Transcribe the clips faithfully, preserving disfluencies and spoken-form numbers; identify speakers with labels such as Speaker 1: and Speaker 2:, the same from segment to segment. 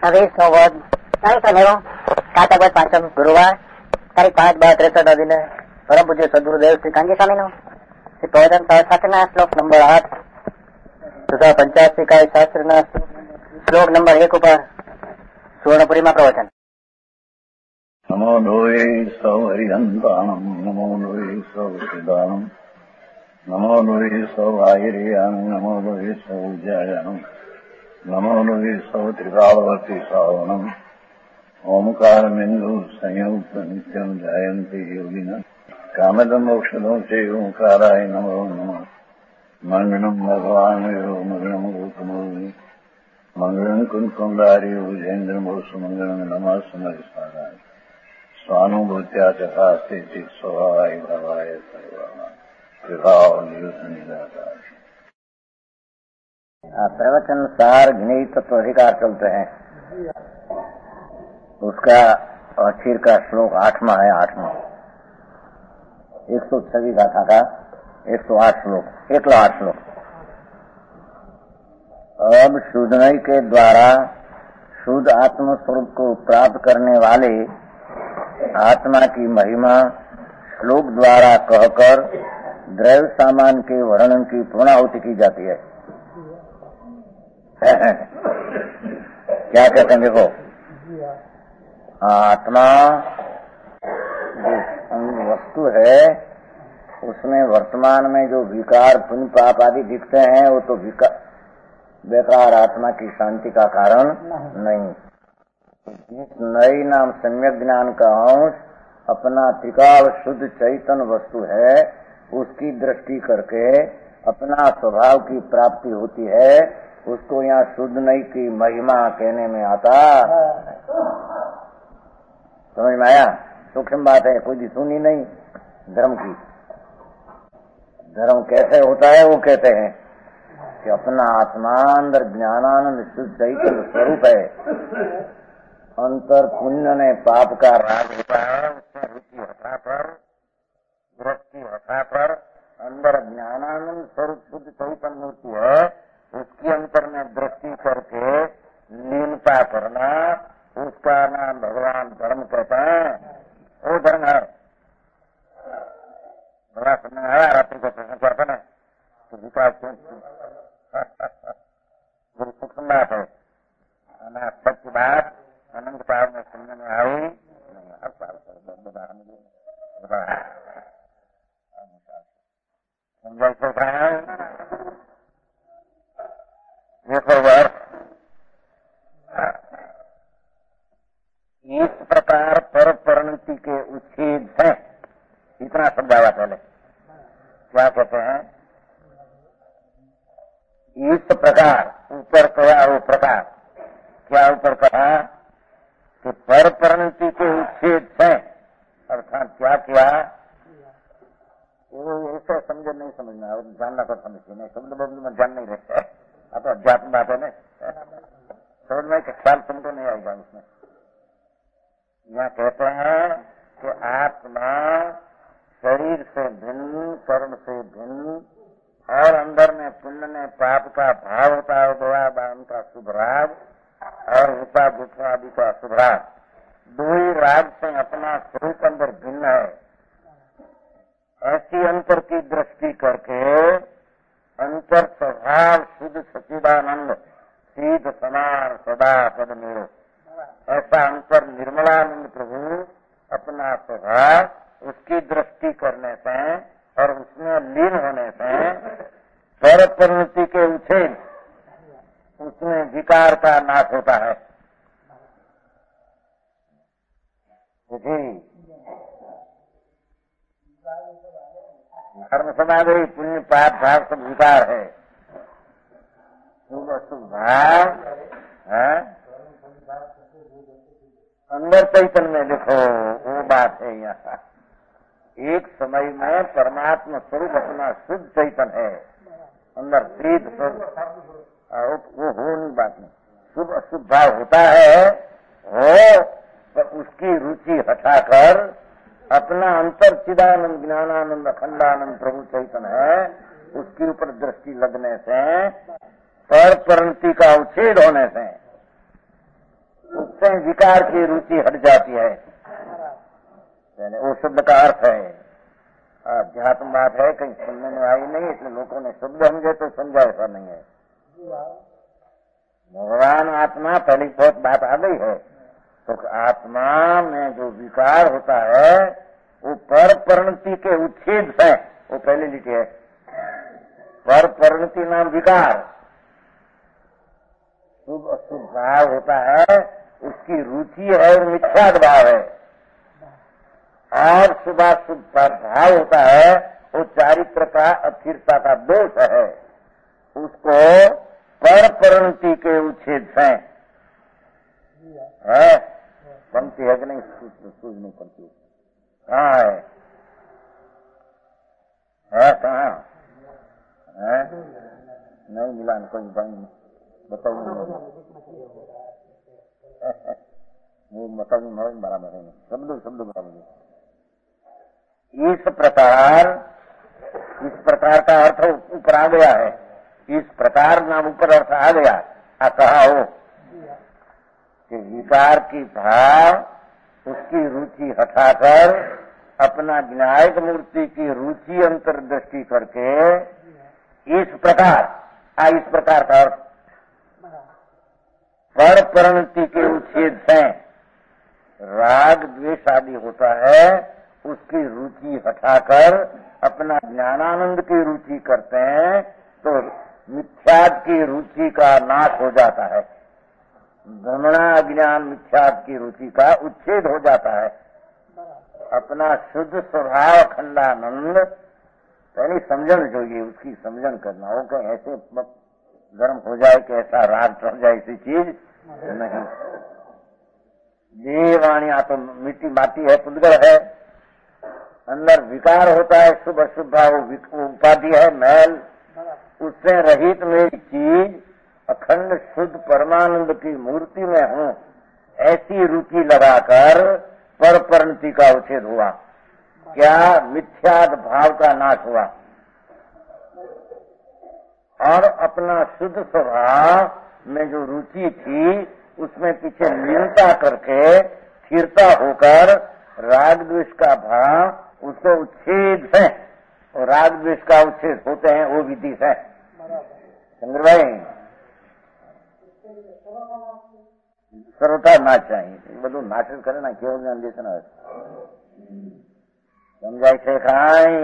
Speaker 1: छब्बीसो वध नेव काटा वध पांचम गुरुवार तारीख पांच बार त्रेसठ दिन परम पूज्य सदगुरुदेव श्री कांजी स्वामी नो श्री प्रवचन शास्त्र श्लोक नंबर आठ तथा पंचासी का शास्त्र श्लोक नंबर एक पर सुवर्णपुरी में प्रवचन।
Speaker 2: नमो लोये सौहरिहंताणम नमो लोये सौदानम नमो लोये सौआयरियान नमो लोये सौजायानम नमो लोये सौत्रिकालवर्ती सावनम ओंकारमिन्दु संयुक्त नित्यं जायन्ति योगिनः कामदं मोक्षदं च ओंकाराय नमो नमः मंगलम भगवान मंगलम गौतमोनि मंगलम कुंकुंडारी उजेन्द्र मोसु मंगलम नमः समरिसाराय स्वानुभूत्या चकास्ते चित स्वभावाय भवाय सर्वाणा विभाव निदाता।
Speaker 3: प्रवचन सार ज्ञेय तत्व अधिकार चलते हैं, उसका आखिर का श्लोक आठवां है। आठवां एक सौ छब्बीस गाथा का एक सौ आठ श्लोक एक सौ आठ श्लोक। अब शुद्धमय के द्वारा शुद्ध आत्म स्वरूप को प्राप्त करने वाले आत्मा की महिमा श्लोक द्वारा कहकर द्रव्य सामान के वर्णन की पूर्णाहुति की जाती है। क्या कहते हैं देखो, आत्मा जो वस्तु है उसमें वर्तमान में जो विकार पुण्य पाप आदि दिखते हैं वो तो बेकार आत्मा की शांति का कारण नहीं। जिस नई नाम सम्यक ज्ञान का अंश अपना त्रिकाल शुद्ध चैतन्य वस्तु है उसकी दृष्टि करके अपना स्वभाव की प्राप्ति होती है, उसको यहाँ शुद्ध नई की महिमा कहने में आता। समझ में आया? सूक्ष्म बात है, कोई सुनी नहीं धर्म की। धर्म कैसे होता है वो कहते हैं कि अपना आत्मा अंदर ज्ञानानंद शुद्ध चैतन्य स्वरूप है, अंतर पुण्य ने पाप का राग होता है, उसमें रुचि हटा पर दृष्टि हटा पर अंदर ज्ञानानंद स्वरूप शुद्ध चैतन्य होती है, उसकी अंतर में दृष्टि करके लीनता करना, उसका नाम भगवान धर्म कहता है। वो धर्म है। बड़ा समय है रात्रि को प्रश्न करता ना तो विकास सूक्ष्म बात है ना, सत्य बात अनंत काल में सुनने में आई देखो वर्ष इस प्रकार पर परिणति के उच्छेद है। इतना समझावा पहले। क्या कहते हैं? इस प्रकार ऊपर कहा वो प्रकार क्या ऊपर कहा कि पर परिणति के उच्छेद है, अर्थात क्या किया वो ऐसे समझे नहीं समझना और जानना तो समझिए नहीं, शब्द बब्द में जान नहीं रहता है। अब अध्यात्म बात है ना, समझ में ख्याल तुमको नहीं आएगा उसमें। यहाँ कहते हैं कि आत्मा शरीर से भिन्न, कर्म से भिन्न और अंदर में पुण्य में पाप का भाव होता है, दया दान का शुभ राग और रूपा गुफा आदि का शुभ राग, दो ही राग से अपना स्वरूप अंदर भिन्न है। ऐसी अंतर की दृष्टि करके अंतर स्वभाव शुद्ध सच्चिदानंद सीध समान सदा पद मेरो, ऐसा अंतर निर्मलानंद प्रभु अपना स्वभाव उसकी दृष्टि करने से और उसमें लीन होने से पर परिणति के उच्छेद, उसमें विकार का नाश होता है। कर्म समाधि पुण्य पाप भाव सब विकार है। शुभ अशुभ भाव है अंदर चैतन्य में देखो, वो बात है यहाँ। एक समय में परमात्मा स्वरूप अपना शुद्ध चैतन्य है, अंदर प्रीत स्वरूप वो हो नहीं बात नहीं। शुभ अशुभ भाव होता है हो तो उसकी रुचि हटाकर अपना अंतर चिदानंद ज्ञानानंद अखंडानंद प्रभु चैतन्य है, उसके ऊपर दृष्टि लगने से पर परिणति का उच्छेद होने से में विकार की रुचि हट जाती है। यानी वो शब्द का अर्थ है। अध्यात्म बात है, कहीं सुनने में आई नहीं, इसलिए लोगों ने शब्द समझे तो समझा, ऐसा नहीं है। भगवान आत्मा पहली बहुत बात आ गई है। तो आत्मा में जो विकार होता है वो पर परिणति के उच्छेद है। वो पहले लिखी है, पर परिणति नाम विकार। शुभ अशुभ भाव होता है, उसकी रुचि है और मिथ्याद भाव है। और शुभाशुभ भाव होता है, वो चारित्र का अस्थिरता का दोष है। उसको पर परिणति के उच्छेद है। है पंक्ति है कि नहीं? सूझ नहीं पड़ती। कहाँ है? है कहाँ है? नहीं मिला कोई बंद बताइए। वो मतलब बराबर है, शब्द शब्द बराबर। इस प्रकार इस प्रकार का अर्थ ऊपर आ गया है। इस प्रकार नाम ऊपर अर्थ आ गया। आ कहा हो कि विकार की भाव उसकी रुचि हटाकर अपना विनायक मूर्ति की रुचि अंतर्दृष्टि करके इस प्रकार आ इस प्रकार का अर्थ पर परिणति के उच्छेद से राग द्वेष आदि होता है, उसकी रुचि हटाकर अपना ज्ञानानंद की रुचि करते हैं तो मिथ्याद की रुचि का नाश हो जाता है। भ्रमणा अज्ञान मिथ्याद की रुचि का उच्छेद हो जाता है। अपना शुद्ध स्वभाव अखंडानंद यानी समझन चाहिए, उसकी समझन करना हो कि ऐसे गर्म हो जाए कि ऐसा राग चढ़ जाए, ऐसी चीज नहीं। देवाणी आ तो मिट्टी माटी है, पुद्गल है, अंदर विकार होता है, शुभ अशुभ वो उपाधि है, मैल, उससे रहित मेरी चीज अखंड शुद्ध परमानंद की मूर्ति में हूँ, ऐसी रुचि लगाकर पर परिणति का उच्छेद हुआ। क्या? मिथ्याद भाव का नाश हुआ और अपना शुद्ध स्वभाव में जो रुचि थी उसमें पीछे लीनता करके स्थिरता होकर राग द्वेष का भाव उसको उच्छेद है। और राग द्वेष का उच्छेद होते हैं वो विधि है। चंद्र भाई सरलता ना चाहिए, બધું નાટક કરે ના કેવું જ્ઞાન દેશે ને સમજાય છે ખાઈ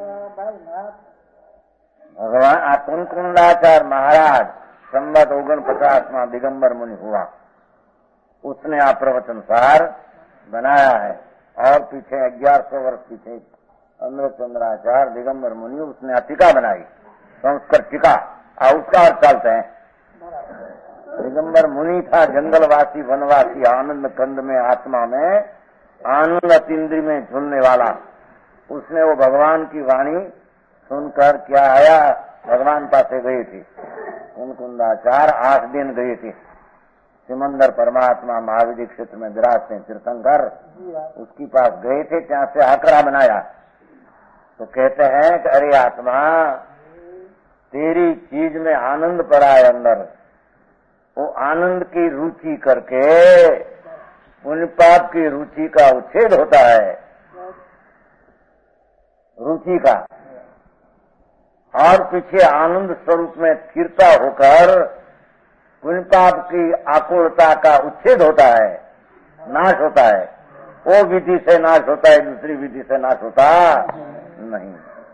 Speaker 3: ભગવાન આ कुंकुंडाचार्य महाराज संबत ओगन पचास में दिगंबर मुनि हुआ, उसने आप प्रवचन सार बनाया है। और पीछे ग्यारह सौ वर्ष पीछे अमृत चंद्राचार्य दिगंबर मुनि उसने टीका बनाई, संस्कृत टीका, और उसका अर्थ चलते हैं। दिगंबर मुनि था जंगलवासी वनवासी, आनंद कंद में आत्मा में आनंद अतीन्द्रिय में झूलने वाला। उसने वो भगवान की वाणी सुनकर क्या आया, भगवान पासे गई थी कुंकुंडाचार्य, आठ दिन गई थी। सिमंदर परमात्मा महाविधि क्षेत्र में विराजते हैं तीर्थंकर, उसकी पास गए थे, ત્યાં से आकरा बनाया। तो कहते हैं कि अरे आत्मा, तेरी चीज में आनंद पड़ा है अंदर, वो आनंद की रुचि करके पुण्य पाप की रुचि का उच्छेद होता है, रुचि का, और पीछे आनंद स्वरूप में स्थिरता होकर पुण्य पाप की आकुलता का उच्छेद होता है, नाश होता है। वो विधि से नाश होता है, दूसरी विधि से नाश होता नहीं।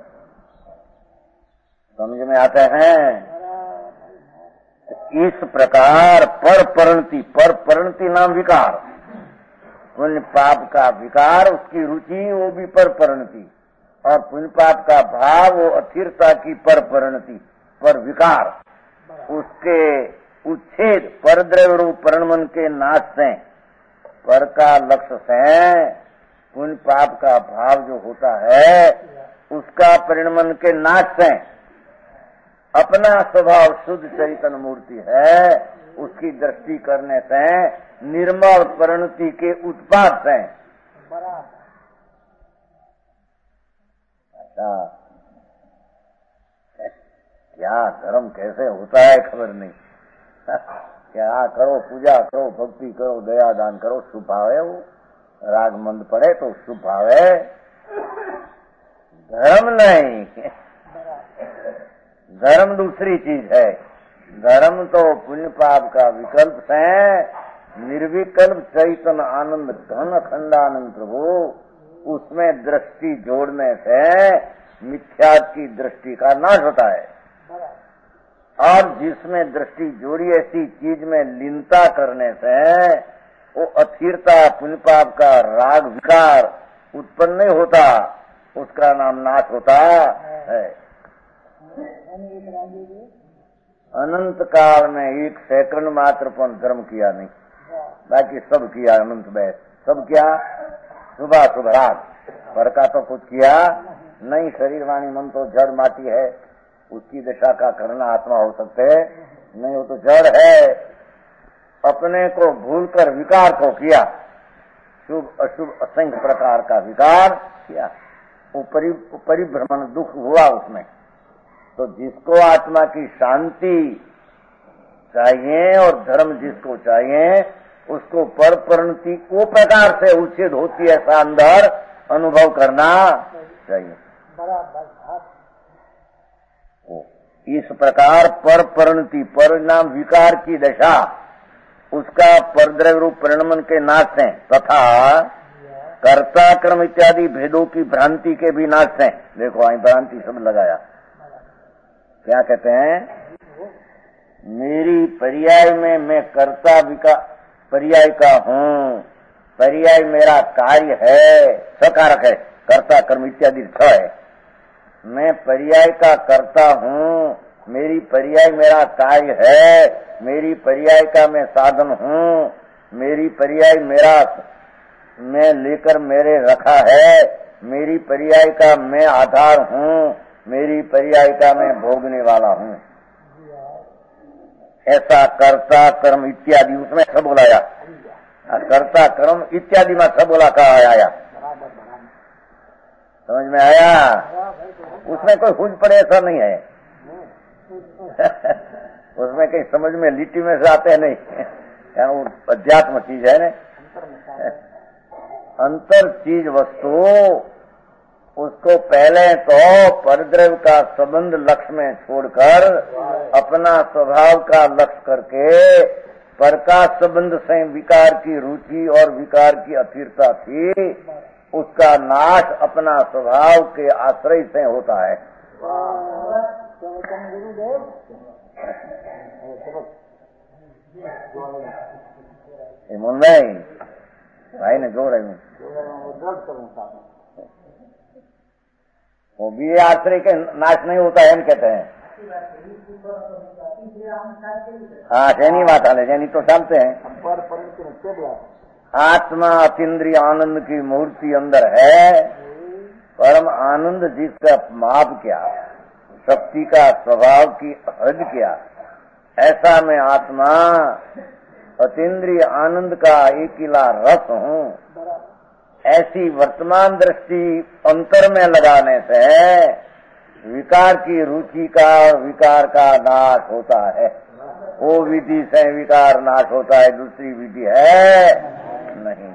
Speaker 3: समझ में आते हैं? इस प्रकार पर परिणति, पर परिणति नाम विकार, पुण्य पाप का विकार, उसकी रुचि वो भी पर परिणति, और पुण्य पाप का भाव वो अस्थिरता की पर परिणति, पर विकार, उसके उच्छेद पर द्रव्य रूप परिणमन के नाश से, पर का लक्ष्य से पुण्य पाप का भाव जो होता है उसका परिणमन के नाश से अपना स्वभाव शुद्ध चैतन्य मूर्ति है, उसकी दृष्टि करने से निर्मल परिणति के उत्पाद से। अच्छा, क्या धर्म कैसे होता है खबर नहीं। क्या करो, पूजा करो, भक्ति करो, दया दान करो, शुभ भाव है। वो राग मंद पड़े तो शुभ भाव है, धर्म नहीं। धर्म दूसरी चीज है। धर्म तो पुण्य पाप का विकल्प है। निर्विकल्प चैतन्य आनंद घन अखंडानंद प्रभु, उसमें दृष्टि जोड़ने से मिथ्यात्व की दृष्टि का नाश होता है। और जिसमें दृष्टि जोड़ी ऐसी चीज में लीनता करने से वो अथिरता पुण्य पाप का राग विकार उत्पन्न नहीं होता, उसका नाम नाश होता है। अनंत काल में एक सेकंड मात्र पर धर्म किया नहीं, बाकी सब किया अनंत में। सब क्या? सुबह शुभ रात पर का तो कुछ किया नहीं। शरीर वाणी मन तो जड़ माटी है, उसकी दशा का करना आत्मा हो सकते नहीं, वो तो जड़ है। अपने को भूलकर विकार को किया, शुभ अशुभ असंख्य प्रकार का विकार किया, वो परि, परिभ्रमण दुख हुआ उसमें। तो जिसको आत्मा की शांति चाहिए और धर्म जिसको चाहिए, उसको पर परिणति वो प्रकार से उच्छेद होती है, ऐसा अंदर अनुभव करना चाहिए। इस प्रकार पर परिणति परिणाम विकार की दशा, उसका परद्रव्य रूप परिणमन के नाश है, तथा कर्ता कर्म इत्यादि भेदों की भ्रांति के भी नाश है। देखो आई भ्रांति सब लगाया। क्या कहते हैं? मेरी पर्याय में मैं कर्ता विकार पर्याय का हूँ, पर्याय मेरा कार्य है, सकारक है, कर्ता कर्म इत्यादि छ है। मैं पर्याय का कर्ता हूँ, मेरी पर्याय मेरा कार्य है, मेरी पर्याय का मैं साधन हूँ, मेरी पर्याय मेरा मैं लेकर मेरे रखा है, मेरी पर्याय का मैं आधार हूँ, मेरी पर्याय का मैं भोगने वाला हूँ। ऐसा कर्ता कर्म इत्यादि उसमें सब बोलाया। कर्ता कर्म इत्यादि में सब बोला कहा आया। समझ में आया? उसमें कोई हुज पड़े ऐसा नहीं है। उसमें कहीं समझ में लिट्टी में से आते नहीं, क्या वो अध्यात्म चीज है ना। अंतर चीज वस्तु, उसको पहले तो परद्रव्य का संबंध लक्ष्य में छोड़कर अपना स्वभाव का लक्ष्य करके पर का संबंध से विकार की रुचि और विकार की अथिरता थी, उसका नाश अपना स्वभाव के आश्रय से होता है। मुंबई भाई ने जोड़ रही वो भी आश्रय के नाश नहीं होता है, हम कहते हैं। हाँ जैनी बात है, जैनी तो जानते हैं। आत्मा अतीन्द्रिय आनंद की मूर्ति अंदर है, परम आनंद जिसका माप क्या, शक्ति का स्वभाव की हद क्या, ऐसा मैं आत्मा अतीन्द्रिय आनंद का एकिला रस हूँ। ऐसी वर्तमान दृष्टि अंतर में लगाने से विकार की रुचि का विकार का नाश होता है। वो विधि से विकार नाश होता है, दूसरी विधि है नहीं।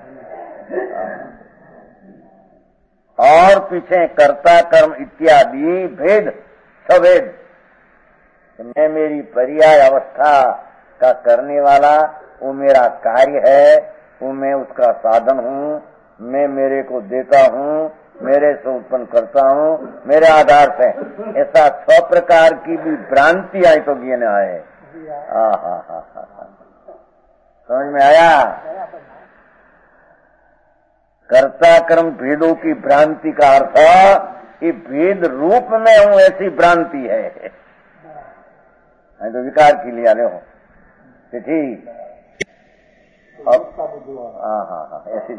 Speaker 3: और पीछे कर्ता कर्म इत्यादि भेद सभेद, मैं मेरी पर्याय अवस्था का करने वाला, वो मेरा कार्य है, वो मैं उसका साधन हूँ, मैं मेरे को देता हूँ, मेरे से उत्पन्न करता हूँ, मेरे आधार से। ऐसा छह प्रकार की भी भ्रांति आई तो गिने आए। हा हा हा हा समझ में आया? कर्ता कर्म भेदों की भ्रांति का अर्थ ये भेद रूप में हूँ, ऐसी भ्रांति है। तो विकार की लिया ले हो ठीक। हाँ हाँ हाँ ऐसी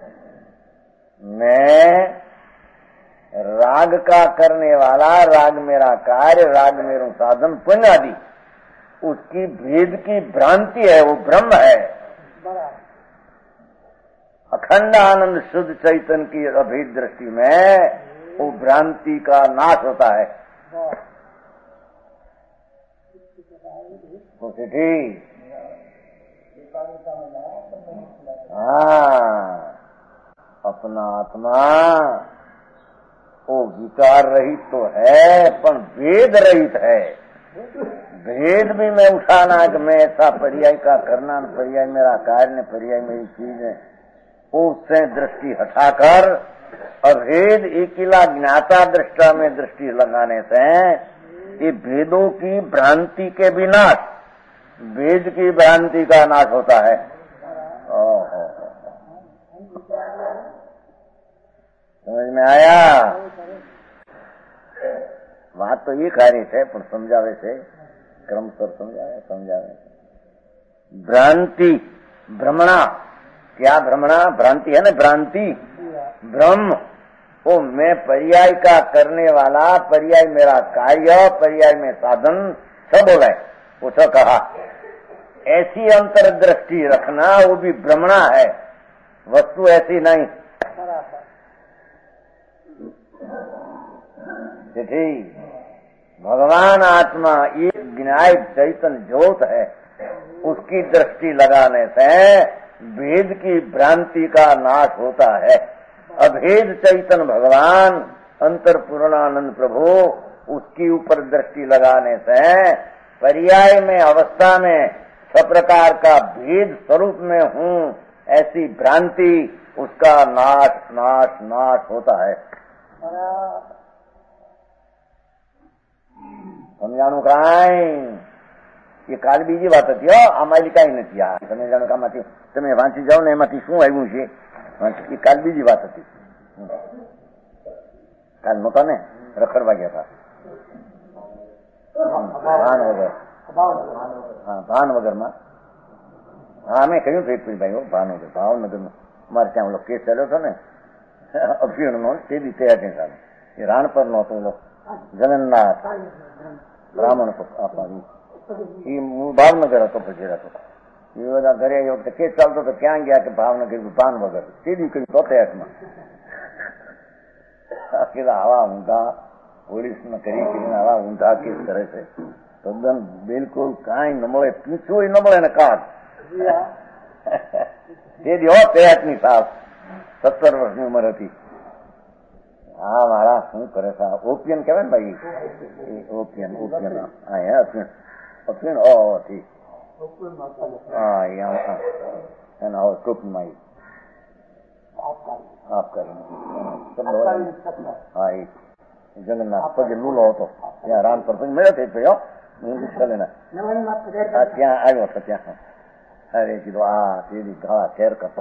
Speaker 3: मैं राग का करने वाला, राग मेरा कार्य, राग मेरा साधन पुण्य आदि, उसकी भेद की भ्रांति है, वो ब्रह्म है। अखंड आनंद शुद्ध चैतन्य की अभेद दृष्टि में वो भ्रांति का नाश होता है। तो ठीक हाँ, अपना आत्मा वो विकार रहित तो है पर भेद रहित है। भेद भी मैं उठाना कि मैं ऐसा पर्याय का करना, पर्याय मेरा कार्य, पर्याय मेरी चीज है, उससे दृष्टि हटाकर अभेद एकिला ज्ञाता दृष्टा में दृष्टि लगाने से ये भेदों की भ्रांति के विनाश, भेद की भ्रांति का नाश होता है। ओहो, समझ में आया? बात तो ये खा रही थे पर समझावे से क्रम पर समझावे समझावे भ्रांति, भ्रमणा, क्या भ्रमणा? भ्रांति है ना, भ्रांति, भ्रम, वो मैं पर्याय का करने वाला, पर्याय मेरा कार्य, पर्याय में साधन, सब बोला है। वो सब कहा ऐसी अंतर्दृष्टि रखना, वो भी भ्रमणा है, वस्तु ऐसी नहीं। ठीक, भगवान आत्मा एक ज्ञाय चैतन्य ज्योत है, उसकी दृष्टि लगाने से भेद की भ्रांति का नाश होता है। अभेद चैतन्य भगवान अंतर पूर्णानंद प्रभु, उसकी ऊपर दृष्टि लगाने से पर्याय में अवस्था में सब प्रकार का भेद स्वरूप में हूँ ऐसी भ्रांति, उसका नाश नाश नाश होता है। समझाणु काई ये કાલ બીજી વાત હતી હો, આમાં કઈ નથી। આ તમે જાણો કામાંથી તમે વાંચી જાઓ ને એમાંથી શું આવ્યું છે, એ કાલ બીજી વાત હતી। કાલ નહોતા ને, રખડવા ગયા હતા ભાન વગર। હા, ભાન વગર માં હા મેં કહ્યું હતું ભાઈ ભાન વગર ભાવનગર માં મારે ત્યાં ઓલો કેસ ચાલ્યો હતો ને અભિયાન નો, તે રીતે એ રાણપર નો હતો જગન્નાથ બ્રાહ્મણ આપવાની, એ ભાવનગર હતો પછી હતો। એ બધા ઘરે એ વખતે કેસ ચાલતો તો ક્યાં ગયા કે ભાવનગર ભાન વગર, સીધી કહ્યું તોતેર માં કીધા આવા ઊંધા પોલીસ માં કરી કરીને આવા ઊંધા કેસ કરે છે, તદ્દન બિલકુલ કાંઈ ન મળે, પીછું ન મળે ને કાઢ। તે દી હો તેટ ની સાફ સત્તર વર્ષની ઉંમર હતી। હા મારા શું કરે છે, ઓપિયન કહેવાય ને ભાઈ, ઓપિયન ઓપિયન હા અફીણ અફીણ ઓ થી હા એના ટોપીમાં આપ કરીને હા એ જગન્નાથ પગે લૂલો હતો ત્યાં રાણપર પછી મેળો થઈ ગયો ચાલે ને ત્યાં આવ્યો હતો ત્યાં। અરે કીધું આ સીધી ઘા શેર કરતો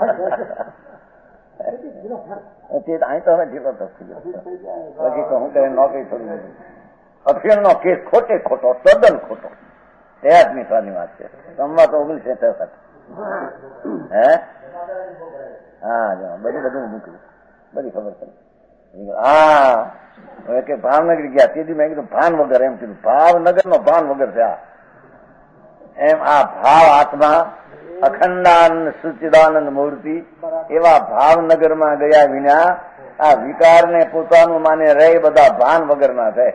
Speaker 3: અહીં તો હવે ઢીલો થશે પછી તો હું કઈ નોકરી છોડી દીધી। અફીણ નો કેસ ખોટે ખોટો, તદ્દન ખોટો, એ આદમી સાની વાત છે। સંમત ઓગણીસો ત્રેસઠ હે હા બધું બધું મૂક્યું, બધી ખબર પડી। હા હવે કે ભાવનગર ગયા, તેથી મેં કીધું ભાન વગર, એમ કીધું ભાવનગર નો ભાન વગર છે આ, એમ આ ભાવ આત્મા અખંડાનંદ સચ્ચિદાનંદ મૂર્તિ એવા ભાવનગર માં ગયા વિના આ વિકાર ને પોતાનું માને રહે બધા ભાન વગર ના છે,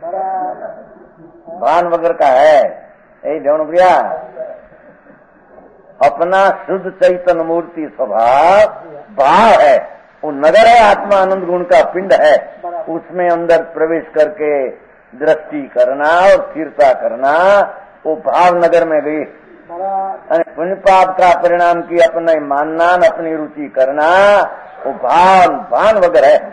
Speaker 3: भान वगैरह का है। यही ध्यान प्रिया अपना शुद्ध चैतन्य मूर्ति स्वभाव भाव है, वो नगर है, आत्मा आनंद गुण का पिंड है, उसमें अंदर प्रवेश करके दृष्टि करना और स्थिरता करना, वो भाव नगर में गई। पुण्य पाप का परिणाम की अपने मानना, अपनी रुचि करना, वो भान भान वगैरह है।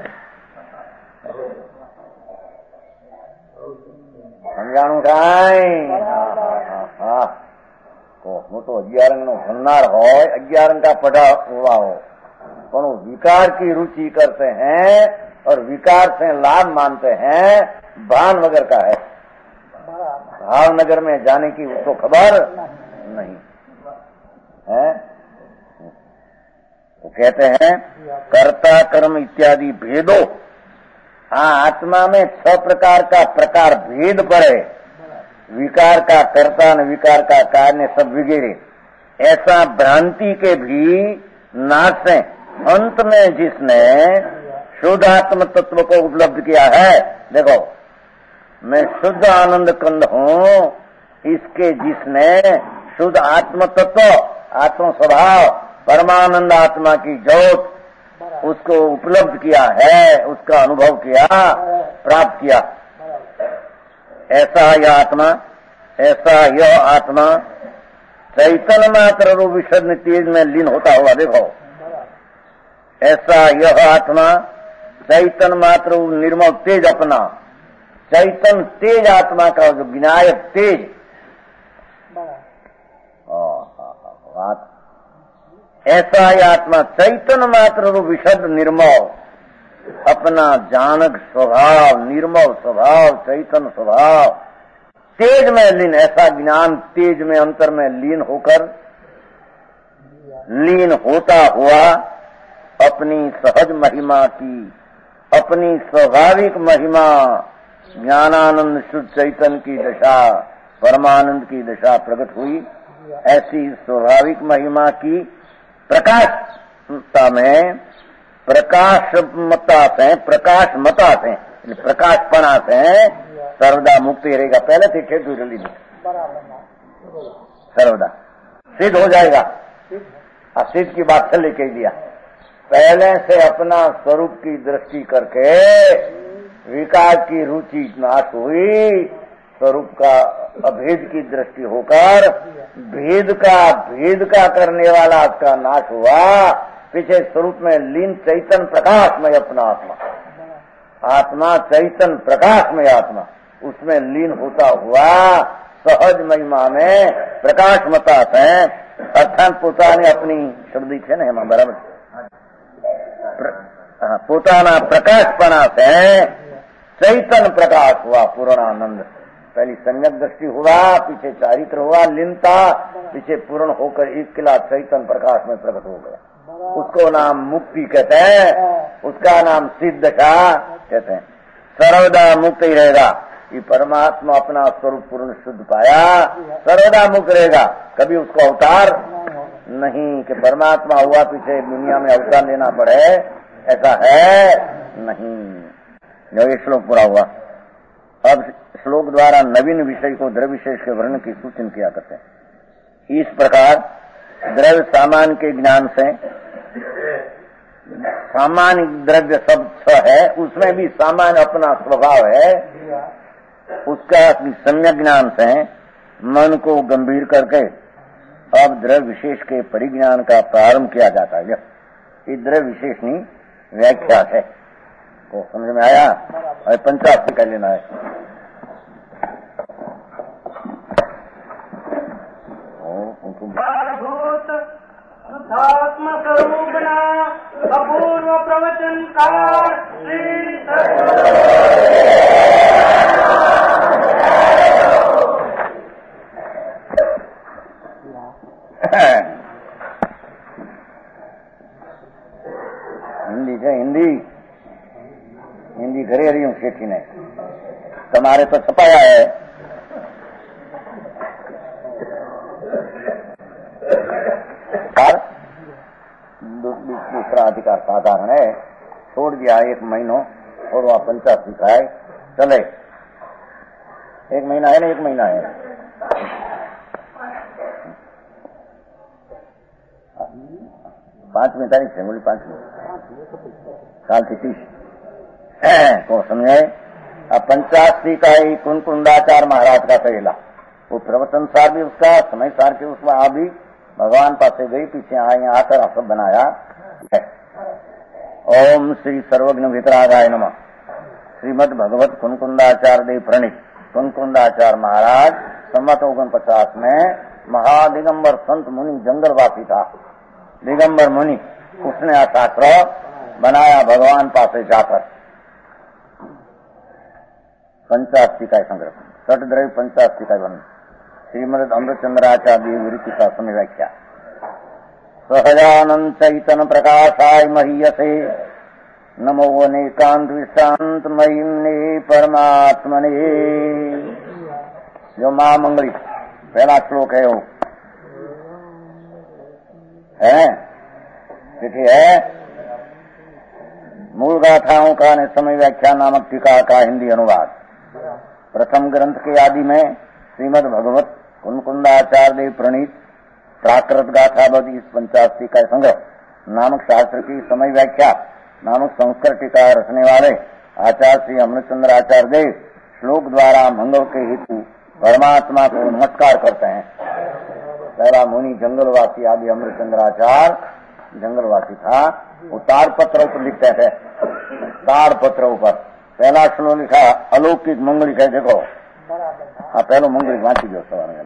Speaker 3: સમજાણું કાંઈ? હા હું તો અગિયાર અંક નો ભણનાર હોય, अग्यारह अंक का पढ़ा हुआ हो, पर वो विकार की रुचि करते हैं और विकार से लाभ मानते हैं, भान वगैरह का है। भावनगर में जाने की उसको खबर नहीं है। तो कहते हैं कर्ता कर्म इत्यादि भेदो, हाँ आत्मा में छह प्रकार का प्रकार भेद पड़े, विकार का कर्ता न विकार का कार्य सब वगैरह, ऐसा भ्रांति के भी नाश से अंत में जिसने शुद्ध आत्म तत्व को उपलब्ध किया है, देखो मैं शुद्ध आनंद कंद हूँ, इसके जिसने शुद्ध आत्म तत्व आत्म स्वभाव परमानंद आत्मा की ज्योत उसको उपलब्ध किया है, उसका अनुभव किया, प्राप्त किया। ऐसा यह आत्मा, ऐसा यह आत्मा चैतन्य मात्र रूप विशद तेज में लीन होता हुआ देखो। ऐसा यह आत्मा चैतन्य मात्र निर्मल तेज अपना, चैतन्य तेज आत्मा का जो विनायक तेज, ऐसा ही आत्मा चैतन्य मात्र रूप विशद निर्मल अपना जानक स्वभाव, निर्मल स्वभाव, चैतन्य स्वभाव तेज में लीन, ऐसा ज्ञान तेज में अंतर में लीन होकर, लीन होता हुआ अपनी सहज महिमा की, अपनी स्वाभाविक महिमा ज्ञानानंद शुद्ध चैतन्य की दशा, परमानंद की दशा प्रकट हुई। ऐसी स्वाभाविक महिमा की प्रकाशता में, प्रकाशमता से, प्रकाशमता से, प्रकाशपणा से सर्वदा मुक्ति रहेगा। पहले थे ठेठ हुई सर्वदा सिद्ध हो जाएगा। सिद्ध की बात से लेके दिया, पहले से अपना स्वरूप की दृष्टि करके विकार की रुचि नाश हुई, स्वरूप का अभेद की दृष्टि होकर भेद का भेद का करने वाला आपका नाश हुआ। पीछे स्वरूप में लीन चैतन्य प्रकाश में अपना आत्मा, आत्मा चैतन्य प्रकाश में आत्मा उसमें लीन होता हुआ सहज महिमा में प्रकाशमता से, अर्थात પોતાને अपनी शब्दी છે ને એમાં બરાબર પોતાના પ્રકાશપણા से चैतन्य प्रकाश हुआ, पूर्ण आनंद। पहली सम्यक दृष्टि हुआ, पीछे चारित्र हुआ, लीनता, पीछे पूर्ण होकर एक किला चैतन्य प्रकाश में प्रकट हो गया। उसको नाम मुक्ति कहते हैं, उसका नाम सिद्ध का कहते हैं। सर्वदा मुक्त ही रहेगा। ये परमात्मा अपना स्वरूप पूर्ण शुद्ध पाया, सर्वदा मुक्त रहेगा। कभी उसको अवतार नहीं कि परमात्मा हुआ पीछे दुनिया में अवतार लेना पड़े, ऐसा है नहीं। जो ये श्लोक पूरा हुआ। अब श्लोक द्वारा नवीन विषय को द्रव्य विशेष के वर्णन की सूचना किया करते हैं। इस प्रकार द्रव्य सामान्य के ज्ञान से, सामान्य द्रव्य सब है, उसमें भी सामान्य अपना स्वभाव है, उसका सम्यक ज्ञान से मन को गंभीर करके अब द्रव्य विशेष के परिज्ञान का प्रारंभ किया जाता है। ये द्रव्य विशेष नहीं व्याख्या है, तो समझ में आया। और पंचाशी का लेना है। शुद्धात्म स्वरूपना अपूर्व प्रवचनकार श्री हिंदी है, हिंदी हिंदी घरे रही हूँ शेठी ने तुम्हारे तो छपाया है। दूसरा अधिकार साधारण है, छोड़ दिया एक महीनों और वह पंचायत लिखा है, चले एक महीना है ना, एक महीना है। पांचवीं तारीख से बोली, पांचवीं साल की तीस को समझे। अब पंचाशी का ही कुंकुंदाचार्य महाराज का पहला वो प्रवचन सार भी उसका, समय सार के उसमें आ भी भगवान पासे गई, पीछे आए आकर सब बनाया है। ओम श्री सर्वज्ञ वितरागाय नमः। श्रीमद भगवत कुंकुंदाचार्य देव प्रणीत कुंकुंदाचार्य महाराज सम्मत ओगन पचास में महादिगंबर संत मुनि जंगलवासी था। दिगंबर मुनि, उसने शास्त्र बनाया भगवान पासे जाकर। पंचाशी का संग्रह, सठ द्रव्य पंचाशी का वन, श्रीमद अमृतचंद्राचार्य विरुति का समय व्याख्या। सहजानंद चैतन्य प्रकाशाय महीयसे नमो अनेकांत विश्रांत महिमने परमात्मने। जो मां मंगली पहला श्लोक है वो है, चिट्ठी है। मूल गाथाओं का समय व्याख्या नामक टीका का हिंदी अनुवाद। प्रथम ग्रंथ के आदि में श्रीमद भगवत कुंकुंदाचार्य देव प्रणीत प्राकृत गाथा बदी इस पंचाशी का संग्रह नामक शास्त्र की समय व्याख्या नामक संस्कर टीका रचने वाले आचार्य श्री अमृतचंद्र आचार्य देव श्लोक द्वारा मंगल के हेतु परमात्मा को नमस्कार करते हैं। पहला मुनि जंगलवासी आदि अमृतचंद्र आचार्य जंगलवासी था, वो तार पत्र ऊपर लिखते थे। तार पत्र ऊपर पहला श्लोक लिखा अलौकिक मंगलिक है, देखो हाँ पहलो मंगलिक वांची गयो सवार।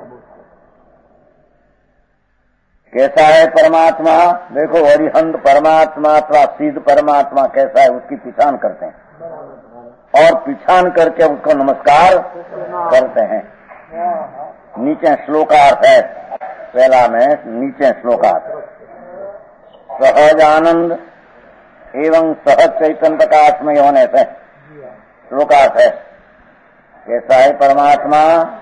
Speaker 3: कैसा है परमात्मा, देखो अरिहंत परमात्मा अथवा सिद्ध परमात्मा कैसा है उसकी पहचान करते हैं और पहचान करके उसको नमस्कार करते हैं। नीचे श्लोकार्थ है, पहला में नीचे श्लोकार्थ सहज आनंद एवं सहज चैतन्य प्रकाशमय होने से श्लोकार्थ है। कैसा है परमात्मा,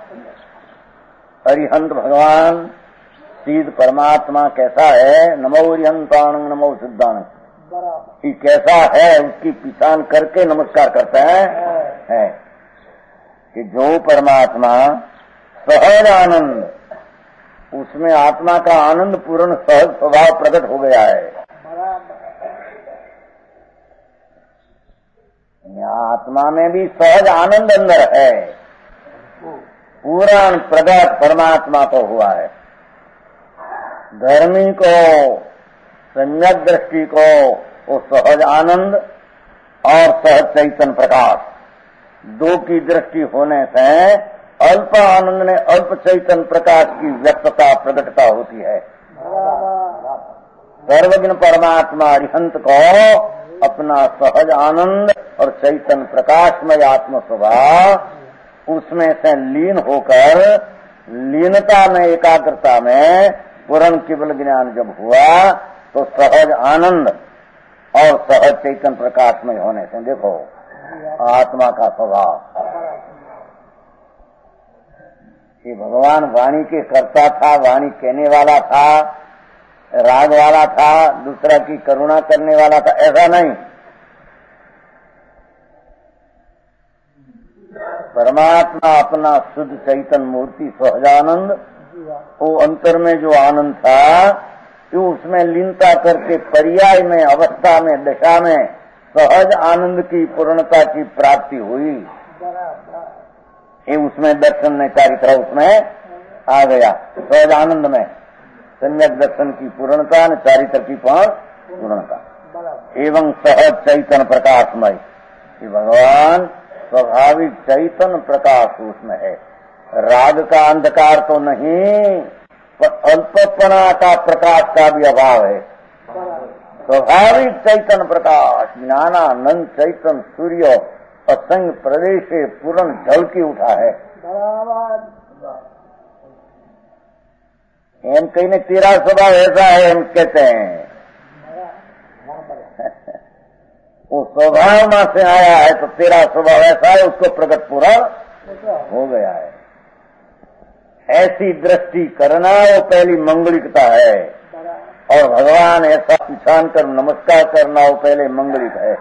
Speaker 3: अरिहंत भगवान सिद्ध परमात्मा कैसा है, नमो अरिहंताणं नमो सिद्धाणं, कि कैसा है उसकी पहचान करके नमस्कार करते हैं है। कि जो परमात्मा सहज आनंद, उसमें आत्मा का आनंद पूर्ण सहज स्वभाव प्रकट हो गया है। आत्मा में भी सहज आनंद अंदर है, पूरा प्रकट परमात्मा को हुआ है। धर्मी को सम्यक दृष्टि को वो सहज आनंद और सहज चैतन्य प्रकाश दो की दृष्टि होने से अल्प आनंद ने अल्प चैतन्य प्रकाश की व्यक्तता प्रकटता होती है। सर्वज्ञ परमात्मा अरिहंत को अपना सहज आनंद और चैतन्य प्रकाशमय आत्म स्वभाव उसमें से लीन होकर लीनता में एकाग्रता में पूर्ण केवल ज्ञान जब हुआ तो सहज आनंद और सहज चैतन्य प्रकाश में होने से देखो आत्मा का स्वभाव कि भगवान वाणी के कर्ता था, वाणी कहने वाला था, राग वाला था, दूसरा की करुणा करने वाला था, ऐसा नहीं। परमात्मा अपना शुद्ध चैतन्य मूर्ति सहजानंद, वो अंतर में जो आनंद था कि उसमें लीनता करके पर्याय में अवस्था में दशा में सहज आनंद की पूर्णता की प्राप्ति हुई। ये उसमें दर्शन में चारित्र उसमें आ गया, सहज आनंद में सम्यक दर्शन की पूर्णता न चारित्र की पूर्णता एवं सहज चैतन्य प्रकाशमय कि भगवान स्वाभाविक चैतन्य प्रकाश उसमें है। राग का अंधकार तो नहीं, पर अल्पपना का प्रकाश का भी अभाव है। स्वाभाविक चैतन्य प्रकाश ज्ञानानंद चैतन्य सूर्य असंग प्रदेश से पूर्ण झलकी उठा है। हम कहीं ने तेरा स्वभाव ऐसा है हम कहते हैं, वो स्वभाव में से आया है तो तेरा स्वभाव ऐसा है, उसको प्रकट पूरा हो गया है। ऐसी दृष्टि करना वो पहली मंगलिकता है और भगवान ऐसा पहचान कर नमस्कार करना वो पहले मंगलिक है।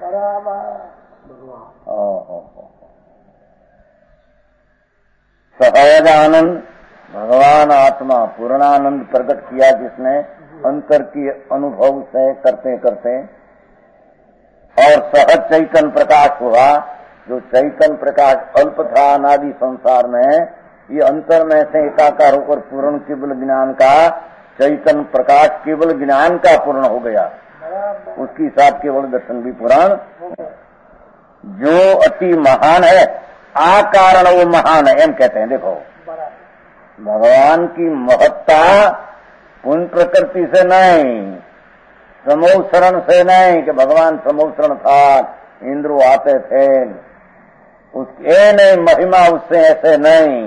Speaker 3: सहज आनंद भगवान आत्मा पूर्णानंद प्रकट किया जिसने अंतर की अनुभव से करते करते, और सहज चैतन्य प्रकाश हुआ जो चैतन्य प्रकाश अल्प था अनादि संसार में, ये अंतर में से एकाकार होकर पूर्ण केवल ज्ञान का चैतन्य प्रकाश केवल ज्ञान का पूर्ण हो गया, उसकी साथ केवल दर्शन भी पूर्ण। जो अति महान है आ कारण वो महान है एम कहते हैं। देखो भगवान की महत्ता पुण्य प्रकृति से नहीं, समोसरण से नहीं कि भगवान समोसरण था, इंद्र आते थे, उसके नहीं महिमा उससे ऐसे नहीं।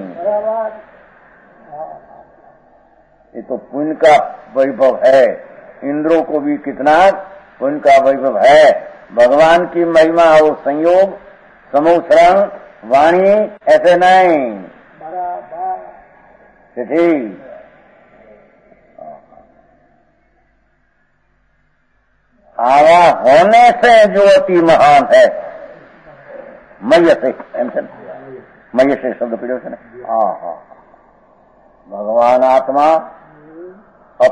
Speaker 3: ये तो पुण्य का वैभव है, इंद्रों को भी कितना पुण्य का वैभव है। भगवान की महिमा वो संयोग समोसरण वाणी ऐसे नहीं। ठीक आवा होने से जो अति महान है मय से मय से शब्द पीड़ो से हाँ हाँ भगवान आत्मा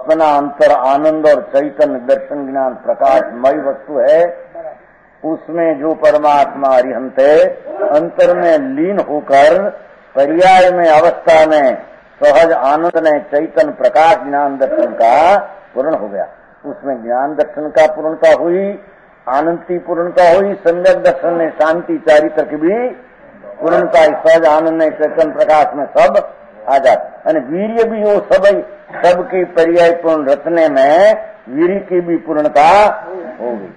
Speaker 3: अपना अंतर आनंद और चैतन्य दर्शन ज्ञान प्रकाशमय वस्तु है, उसमें जो परमात्मा अरिहंत है अंतर में लीन होकर पर्याय में अवस्था में सहज आनंद ने चैतन्य प्रकाश ज्ञान दर्शन का पूर्ण हो गया। उसमें ज्ञान दर्शन का पूर्णता हुई, आनंद की पूर्णता हुई, सम्यक दर्शन ने शांति चारित्र की भी पूर्णता, सहज आनंद ने चैतन्य प्रकाश में सब आ जाता। और वीर्य भी वो सब सबकी पर्याय पूर्ण रचने में वीर्य की भी पूर्णता हो गई।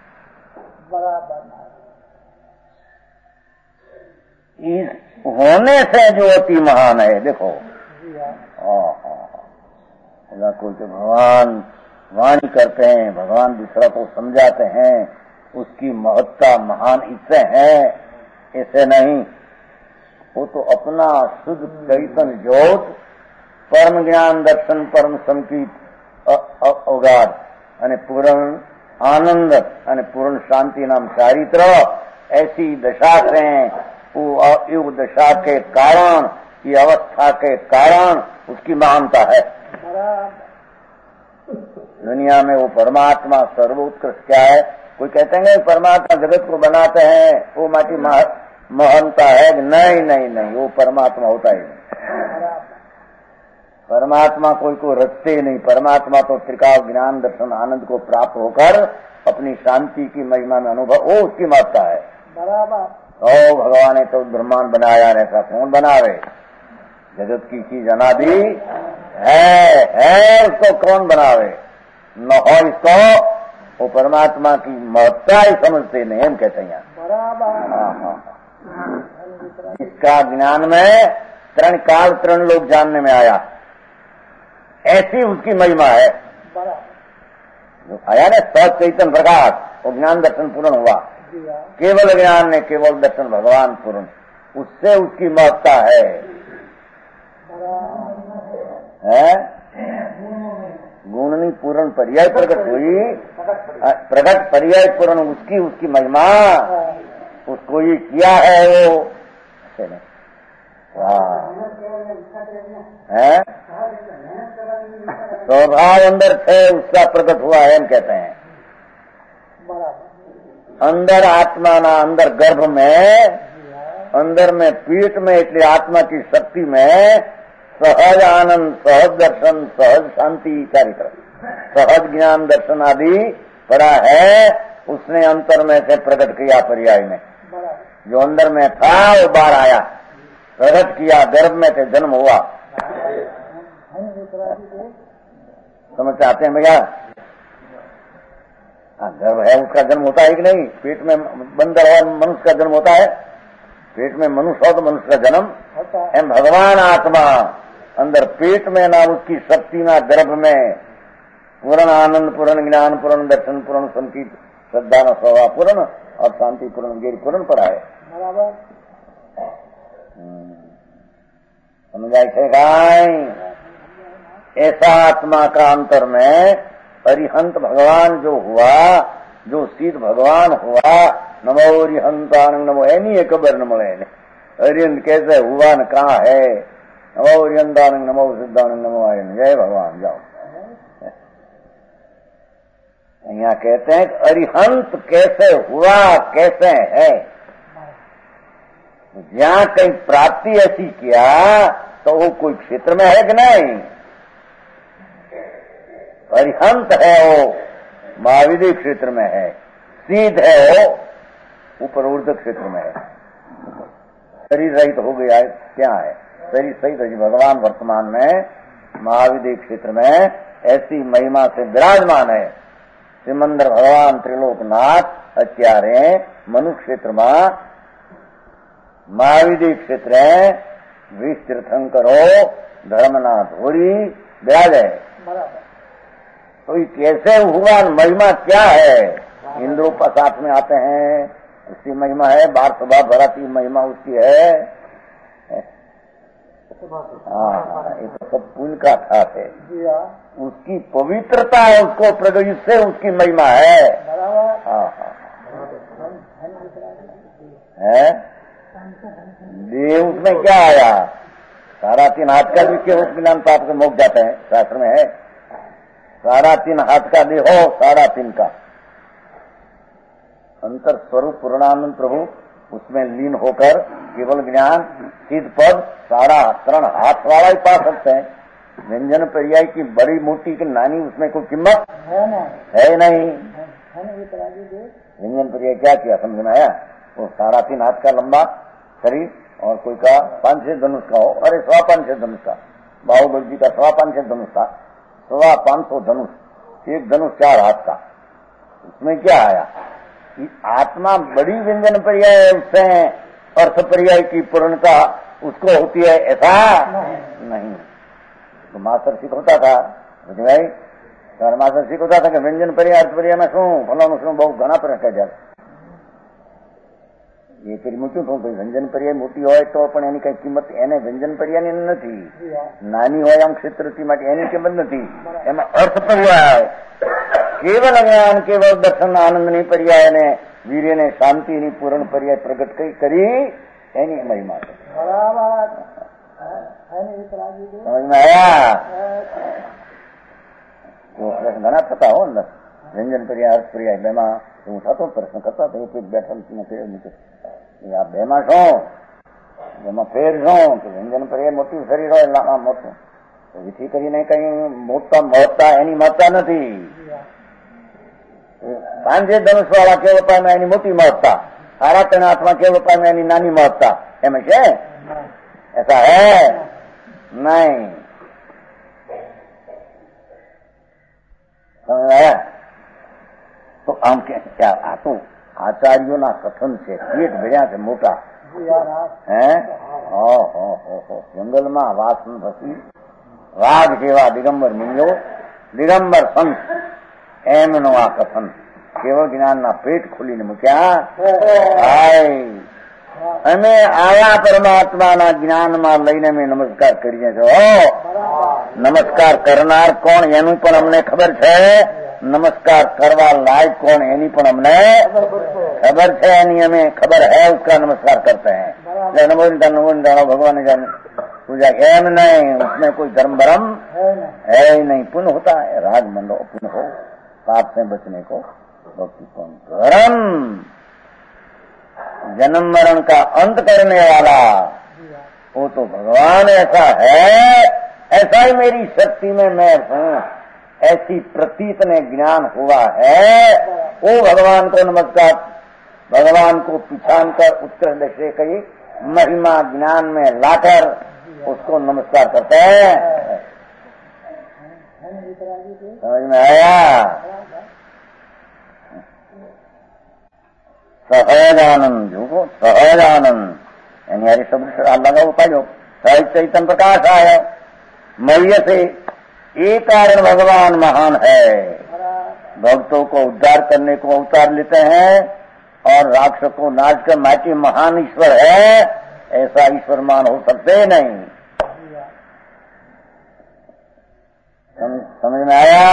Speaker 3: इस होने से जो अति महान है, देखो हाँ कोई तो भगवान वाणी करते हैं, भगवान दूसरा को समझाते हैं, उसकी महत्ता महान इससे है, ऐसे नहीं। वो तो अपना शुद्ध चैतन्य ज्योत परम ज्ञान दर्शन परम संकीत अवगाध અને पूर्ण आनंद અને पूर्ण शांति नाम चारित्र, ऐसी दशा से वो दशा के कारण, ये अवस्था के कारण उसकी महानता है। दुनिया में वो परमात्मा सर्वोत्कृष्ट क्या है? कोई कहते हैं परमात्मा जगत को बनाते हैं, वो माटी महानता है। नहीं नहीं नहीं, वो परमात्मा होता ही नहीं। परमात्मा कोई को रचते नहीं। परमात्मा तो त्रिकाल ज्ञान दर्शन आनंद को प्राप्त होकर अपनी शांति की महिमा में अनुभव, वो उसकी महत्ता है। ओ भगवान ने तो ब्रह्मांड बनाया, ऐसा कौन बनावे? जगत की चीज अनादि है, है उसको कौन बनावे? न हो इसको, वो परमात्मा की महत्ता ही समझते नहीं, हम कहते हैं। हाँ हाँ, इसका ज्ञान में तरण काल तरण लोग जानने में आया, ऐसी उसकी महिमा है। जो आया ना सच चैतन्य प्रकाश, वो ज्ञान दर्शन पूर्ण हुआ। केवल ज्ञान ने केवल दर्शन भगवान पूर्ण, उससे उसकी महत्ता है, है? गुणनी पूर्ण पर्याय प्रकट हुई, प्रकट पर्याय पूर्ण उसकी उसकी महिमा, उसको ये किया है वो है, स्वभाव अंदर थे उसका प्रकट हुआ है, हम कहते हैं। अंदर आत्मा ना अंदर गर्भ में, अंदर में पीठ में, इसलिए आत्मा की शक्ति में सहज आनंद, सहज दर्शन, सहज शांति चारित्र, सहज ज्ञान दर्शन आदि पड़ा है। उसने अंतर में से प्रकट किया पर्याय में, जो अंदर में था वो बाहर आया, प्रकट किया, गर्भ में से जन्म हुआ। समझ आते हैं भैया? गर्भ है उसका जन्म होता है कि नहीं? पेट में बंदर और मनुष्य का जन्म होता है, पेट में मनुष्य हो तो मनुष्य का जन्म है। भगवान आत्मा अंदर पेट में ना, उसकी शक्ति ना, गर्भ में पूर्ण आनंद, पूर्ण ज्ञान, पूर्ण दर्शन, पूर्ण संकीत, श्रद्धा न स्वभाव पूर्ण और शांति पूर्ण गिर पूर्ण पड़ा है। समझ आए? ऐसा आत्मा का अंतर में अरिहंत भगवान जो हुआ, जो सिद्ध भगवान हुआ, नमो अरिहंतानंद नमो, है नहीं है कबर न मले। अरिहंत कैसे हुआ न कहाँ है? नमो अरिहंतानंद नमो सिद्धानंद नमो आयन, जय भगवान। जाओ, यहाँ कहते हैं अरिहंत कैसे हुआ, कैसे है। जहाँ कहीं प्राप्ति ऐसी किया तो वो कोई क्षेत्र में है कि नहीं? अरिहंत है वो महाविद्य क्षेत्र में है, सीध है वो ऊपर ऊर्ध्व क्षेत्र में है। शरीर रहित हो गया है, क्या है? शरीर सहित है। भगवान वर्तमान में महाविद्य क्षेत्र में ऐसी महिमा से विराजमान है। श्रीमंदर भगवान त्रिलोकनाथ અત્યારે મનુ ક્ષેત્રમાં महाविद्य क्षेत्र है, विष तीर्थंकरो धर्मना धोरी विराजे। तो ये कैसे हुआ, महिमा क्या है? इंद्रों का साथ में आते हैं, उसकी महिमा है। बार सभा भराती महिमा उसकी है। हाँ, ये तो सब पुण्य का साथ है, उसकी पवित्रता है, उसको प्रगट से उसकी महिमा है। हाँ हाँ है। देव उसमें क्या आया? सारा तीन हाथ का भी के उस ज्ञान प्राप्त मोक्ष जाते हैं, शास्त्र में है। सारा तीन हाथ का देहो, सारा तीन का अंतर स्वरूप पूर्णानंद प्रभु उसमें लीन होकर केवल ज्ञान सिद्ध पद सारा त्रण हाथ वाला ही पा सकते हैं। व्यंजन पर्याय की बड़ी मोटी की नानी उसमें कोई कीमत है नहीं। व्यंजन पर्याय क्या किया समझ में आया? वो साढ़ा तीन हाथ का लंबा शरीर और कोई का पांच छह धनुष का हो, अरे सवा पांच छह धनुष का, बाहुबली जी का सवा पांच छह धनुष था, सवा पांच सौ धनुष, एक धनुष चार हाथ का। उसमें क्या आया कि आत्मा बड़ी व्यंजन पर्याय है, उससे अर्थ पर्याय की पूर्णता उसको होती है ऐसा नहीं। तो मास्टर सिखोता था भाई, तो मास्टर सिखोता था कि व्यंजन पर्याय अर्थ पर्याय में शू फलाणु शू बहुत घना पर रखा जाए ये फिर મૂક્યું તો વ્યંજન પર્યાય મોટી હોય તો પણ એની કઈ કિંમત એને વ્યંજન પર્યાયની નથી, નાની હોય આમ ક્ષેત્રથી માટે એની કિંમત નથી, એમાં અર્થ પર્યાય કેવલ જ્ઞાન કેવલ દર્શન આનંદની પર્યાય અને વીર્યને શાંતિની પૂર્ણ પર્યાય પ્રગટ કઈ કરી એની મહિમા છે। સમજ में आया? तो प्रश्न घना थता हो अंदर व्यंजन पर्याय अर्थ पर्याय बेमा હું થતો પ્રશ્ન કરતા તો એક બેઠા ફેર મૂકે આ બેમાં શું એમાં ફેર શું કે વ્યંજન પર્યાય મોટી શરીર હોય લાંબા મોટું વિધિ કરીને કઈ મોટા મહત્તા એની મહત્તા નથી। પાંચે ધનુષ વાળા કેવળ પામે એની મોટી મહત્તા, સારા ત્રણ હાથમાં કેવળ પામે એની નાની મહત્તા, એમ છે ऐसा है नहीं। समझ आया? तो आम क्या आ तो आचार्यों ना कथन से पेट भर्या से मोटा है। हो हो हो हो जंगल में वासन भसी वाघ जेवा दिगंबर मिलो दिगंबर संत एम नो आ कथन केवल ज्ञान ना पेट खोली ने मुक्या आय અમે આયા પરમાત્માના જ્ઞાનમાં લઈને મેં નમસ્કાર કરીએ છો। નમસ્કાર કરનાર કોણ એનું પણ અમને ખબર છે, નમસ્કાર કરવા લાયક कौन એની પણ અમને ખબર છે, એની हमें खबर है, उसका नमस्कार करते हैं। नमो नमो जानो भगवान जाने पूजा एम नहीं, उसमें कोई धर्म भरम है ही नहीं। पुण्य होता है, राग मंडो पुण्य हो, पाप से बचने को भक्ति कौन धर्म जन्म मरण का अंत करने वाला वो तो भगवान ऐसा है। ऐसा ही मेरी शक्ति में मैं हूँ, ऐसी प्रतीत ने ज्ञान हुआ है, वो भगवान को नमस्कार, भगवान को पिछान कर उत्कृष्ट से कई महिमा ज्ञान में लाकर उसको नमस्कार करते हैं। समझ में आया? सहजानंद जो सहजानंद यानी हरे शब्द लगा उपायो सहज चैतन्य प्रकाश आया मल्य से ये कारण भगवान महान है। भक्तों को उद्धार करने को अवतार लेते हैं और राक्षस को नाच कर माटी महान ईश्वर है, ऐसा ईश्वर मान हो सकते नहीं। सम, समझ में आया?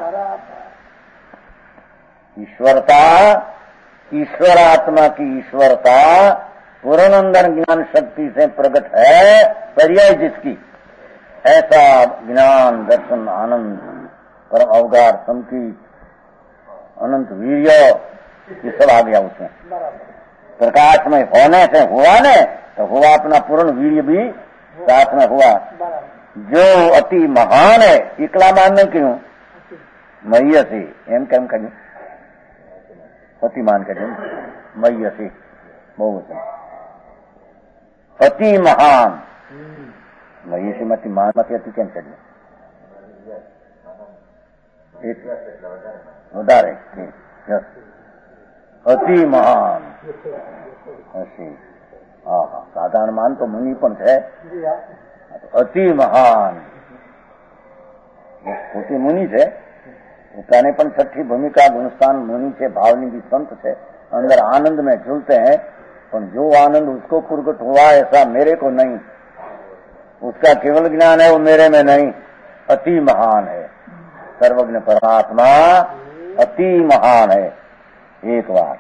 Speaker 3: ईश्वरता ईश्वर आत्मा की ईश्वरता पूर्णानंद ज्ञान शक्ति से प्रकट है, पर्याय जिसकी ऐसा ज्ञान दर्शन आनंद परम अवगार संकीर्त अनंत वीर्य ये सब आ गया उसमें। प्रकाश में होने से हुआ ने तो हुआ अपना पूर्ण वीर्य भी साथ में हुआ, जो अति महान है। इकला मानने क्यों मह्य से एम केम कहीं अति मान कर मह्य से बहुत अति महान मह्य से मति मान मत अति केम चलिए વધારે અતિ મહાન હશે। હા હા સાધારણ માન તો મુનિ પણ છે, અતિ મહાન પોતે મુનિ છે, પોતાને પણ છઠ્ઠી ભૂમિકા गुणस्थान मुनि છે, भावनी भी संत છે, अंदर आनंद में झूलते हैं, पर जो आनंद उसको प्रकट हुआ ऐसा मेरे को नहीं, उसका केवल ज्ञान है वो मेरे में नहीं, अति महान है। सर्वज्ञ परमात्मा अति महान है। एक बार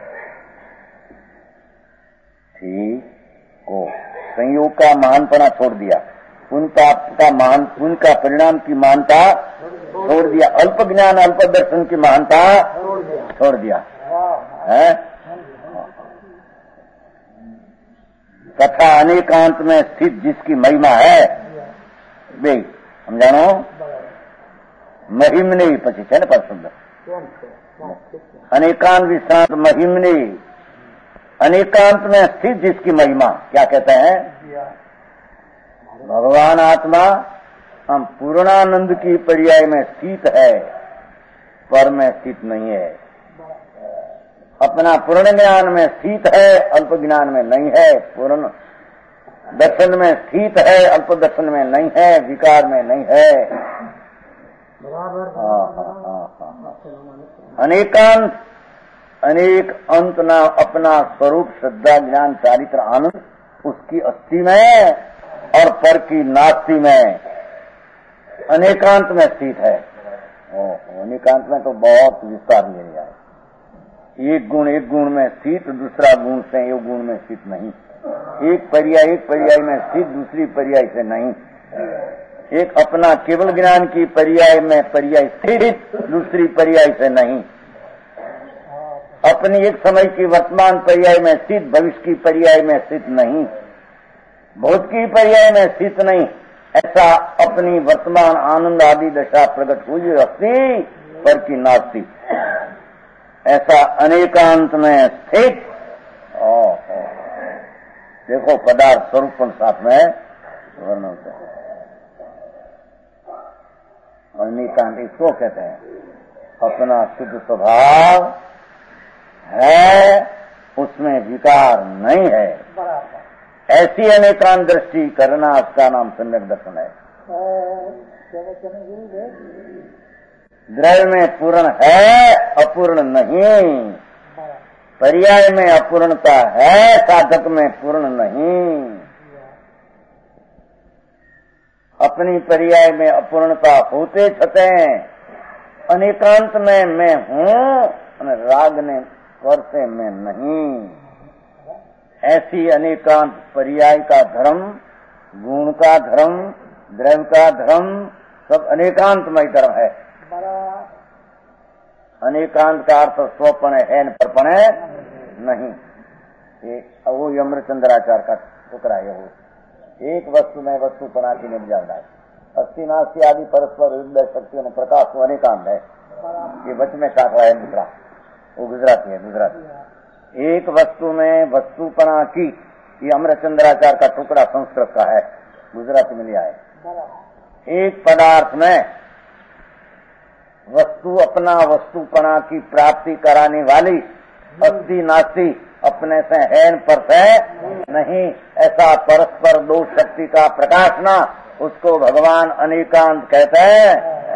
Speaker 3: ठीक को संयोग का महानपना छोड़ दिया, उनका का महान उनका परिणाम की मानता छोड़ दिया। अल्प ज्ञान अल्प दर्शन की महानता छोड़ दिया है। तथा अनेकांत में स्थित जिसकी महिमा है वे हम जानो महिमने પછી છે ને પરશુદ્ધ अनेकांत विश्रांत महिमने अनेकांत में स्थित जिसकी महिमा क्या कहते हैं? भगवान आत्मा हम पूर्णानंद की पर्याय में स्थित है, पर में स्थित नहीं है। अपना पूर्ण ज्ञान में स्थित है, अल्प ज्ञान में नहीं है। पूर्ण दर्शन में स्थित है, अल्प दर्शन में नहीं है, विकार में नहीं है। अनेकांत अनेक अंत ना अपना स्वरूप श्रद्धा ज्ञान चारित्र आनंद उसकी अस्थि में और पर की नास्ति में अनेकांत में स्थित है। अनेकांत में तो बहुत विस्तार ले लिया है। एक गुण एक गुण में स्थित, दूसरा गुण से एक गुण में स्थित नहीं। एक पर्याय एक पर्याय में स्थित, दूसरी पर्याय से नहीं। एक अपना केवल ज्ञान की पर्याय में पर्याय स्थित, दूसरी पर्याय से नहीं। अपनी एक समय की वर्तमान पर्याय में स्थित, भविष्य की पर्याय में स्थित नहीं। भूत की पर्याय में स्थित नहीं। ऐसा अपनी वर्तमान आनंद आदि दशा प्रकट हुई अस्थि, पर की नास्ति। ऐसा अनेकांत में स्थित। देखो पदार्थ स्वरूप साथ में वर्णन होता है। अनेकांत इसको कहते हैं अपना शुद्ध स्वभाव है, उसमें विकार नहीं है। ऐसी अनेकांत दृष्टि करना उसका नाम सम्यक दर्शन है। द्रव्य में पूर्ण है, अपूर्ण नहीं। पर्याय में अपूर्णता है, साधक में पूर्ण नहीं। अपनी पर्याय में अपूर्णता होते छते अनेकांत में मैं हूँ, राग ने स्पर्श में नहीं। ऐसी अनेकांत पर्याय का धर्म, गुण का धर्म, द्रव्य का धर्म सब अनेकांतमय धर्म है। अनेकांत का अर्थ स्वपन है, परपण है नहीं। ये वो यमचंद्राचार का टुकड़ा है। वो एक वस्तु में वस्तुपना की निजात है। अस्थि नास्ति आदि परस्पर विरुद्ध शक्तियों में प्रकाश तो अनेकांत है। ये वच में शाखा है दूसरा, वो गुजराती है। गुजराती एक वस्तु में वस्तुपना की, ये अमरचंद्राचार का टुकड़ा संस्कृत का है, गुजराती में लिया है। एक पदार्थ में वस्तु अपना वस्तुपना की प्राप्ति कराने वाली अस्थि नास्ति अपने से है पर से नहीं। ऐसा परस्पर दो शक्ति का प्रकाशना उसको भगवान अनेकांत कहते हैं।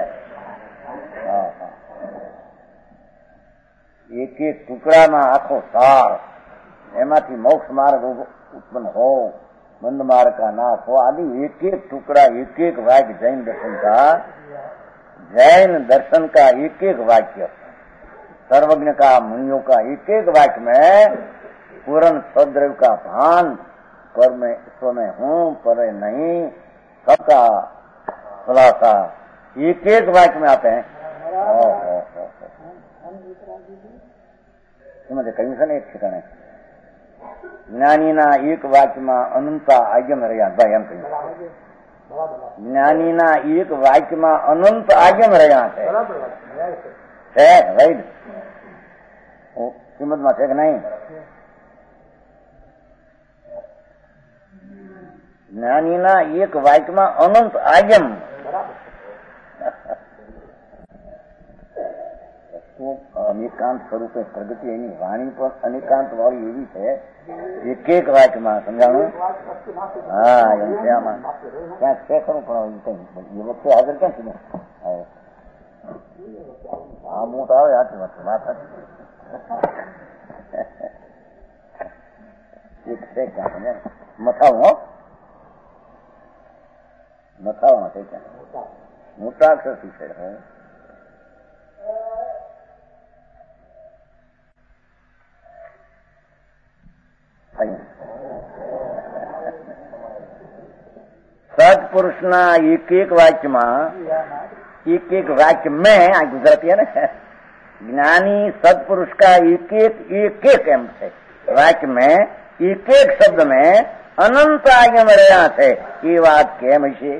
Speaker 3: एक एक टुकड़ा में आखो सार, एमाथी मोक्ष मार्ग उत्पन्न हो, बंद मार्ग का नाश हो आदि एक एक टुकड़ा, एक एक वाक्य जैन दर्शन का, जैन दर्शन का एक एक वाक्य, सर्वज्ञ का, मुनियों का एक एक वाक्य में पूर्ण सद्रव्य का भान, पर मैं ईश्वर में हूँ, पर नहीं, सबका खुलासा एक एक वाक्य में आते हैं। समझे कहीं से नहीं ठिकाने જ્ઞાનીના એક વાક્યમાં અનંતા આજ્ઞમ રહ્યા ભાઈ એમ કહ્યું। જ્ઞાનીના એક વાક્યમાં અનંત આજ્ઞમ રહ્યા છે છે રાઈટ શ્રીમદમાં છે કે નહીં? જ્ઞાનીના એક વાક્યમાં અનંત આજ્ઞમ। અનેકાંત સ્વરૂપે પ્રગતિ એની વાણી પર અનેકાંત વાળી એવી છે એક એક વાક્યમાં સમજાણું। હા એમ છે આમાં ક્યાંક છે ખરું પણ એ વખતે હાજર ક્યાં છે? હા મોટ આવે સાચી વાત છે, વાત સાચી એક છે ક્યાં મથાવ હો મથાવમાં છે ક્યાં મોટા અક્ષરથી છે। સત્પુરુષના એક એક વાક્યમાં एक एक वाक्य में गुजरती है ना, ज्ञानी सत्पुरुष का एक एक एक एक एम है वाक्य में, एक एक शब्द में अनंत आगम रहा है। ये बात केम है?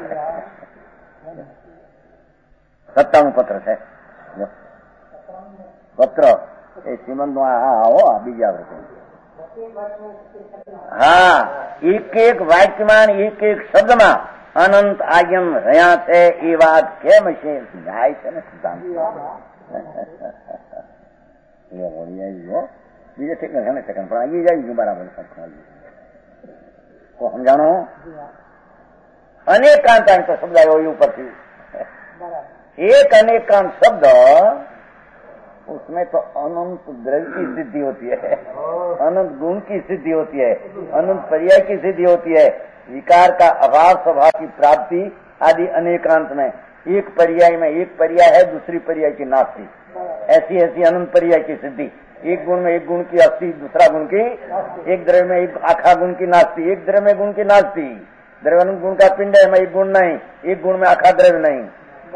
Speaker 3: सत्तावनु पत्र है पत्र ए श्रीमंत आओ बीजा हाँ, एक एक वाक्यमान एक एक शब्द में अनंत आगम रहा है। ये बात केम है? न्याय है ना, सिद्धांत बीजे ठीक नहीं सेकंड पर आगे जाएगी बराबर को हम जानो अनेकांत तो शब्द आयो ऊपर थी एक अनेकांत शब्द, उसमें तो अनंत द्रव्य की सिद्धि होती है, अनंत गुण की सिद्धि होती है, अनंत पर्याय की सिद्धि होती है, विकार का अभाव स्वभाव की प्राप्ति आदि अनेकांत में। एक पर्याय में एक पर्याय है, दूसरी पर्याय की नास्ती, ऐसी ऐसी अनंत पर्याय की सिद्धि। एक गुण में एक गुण की अस्थि, दूसरा गुण की, एक द्रव्य में एक आखा गुण की नास्ती, एक द्रव्य में गुण की नास्ती, द्रव्य गुण का पिंड है में एक गुण नहीं, एक गुण में आखा द्रव्य नहीं।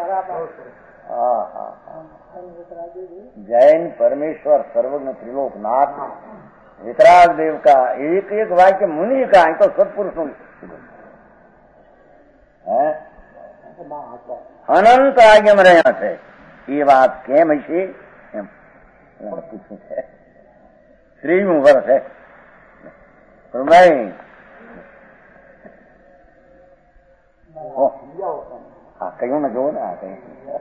Speaker 3: जैन परमेश्वर सर्वज्ञ त्रिलोकनाथ वितराग देव का एक एक वाक्य मुनि का है, तो सत्पुरुषों है अनंत आगम रहा है। ये बात केम है? श्री वर्ष है तो मैं हाँ कहीं में जो ना कहीं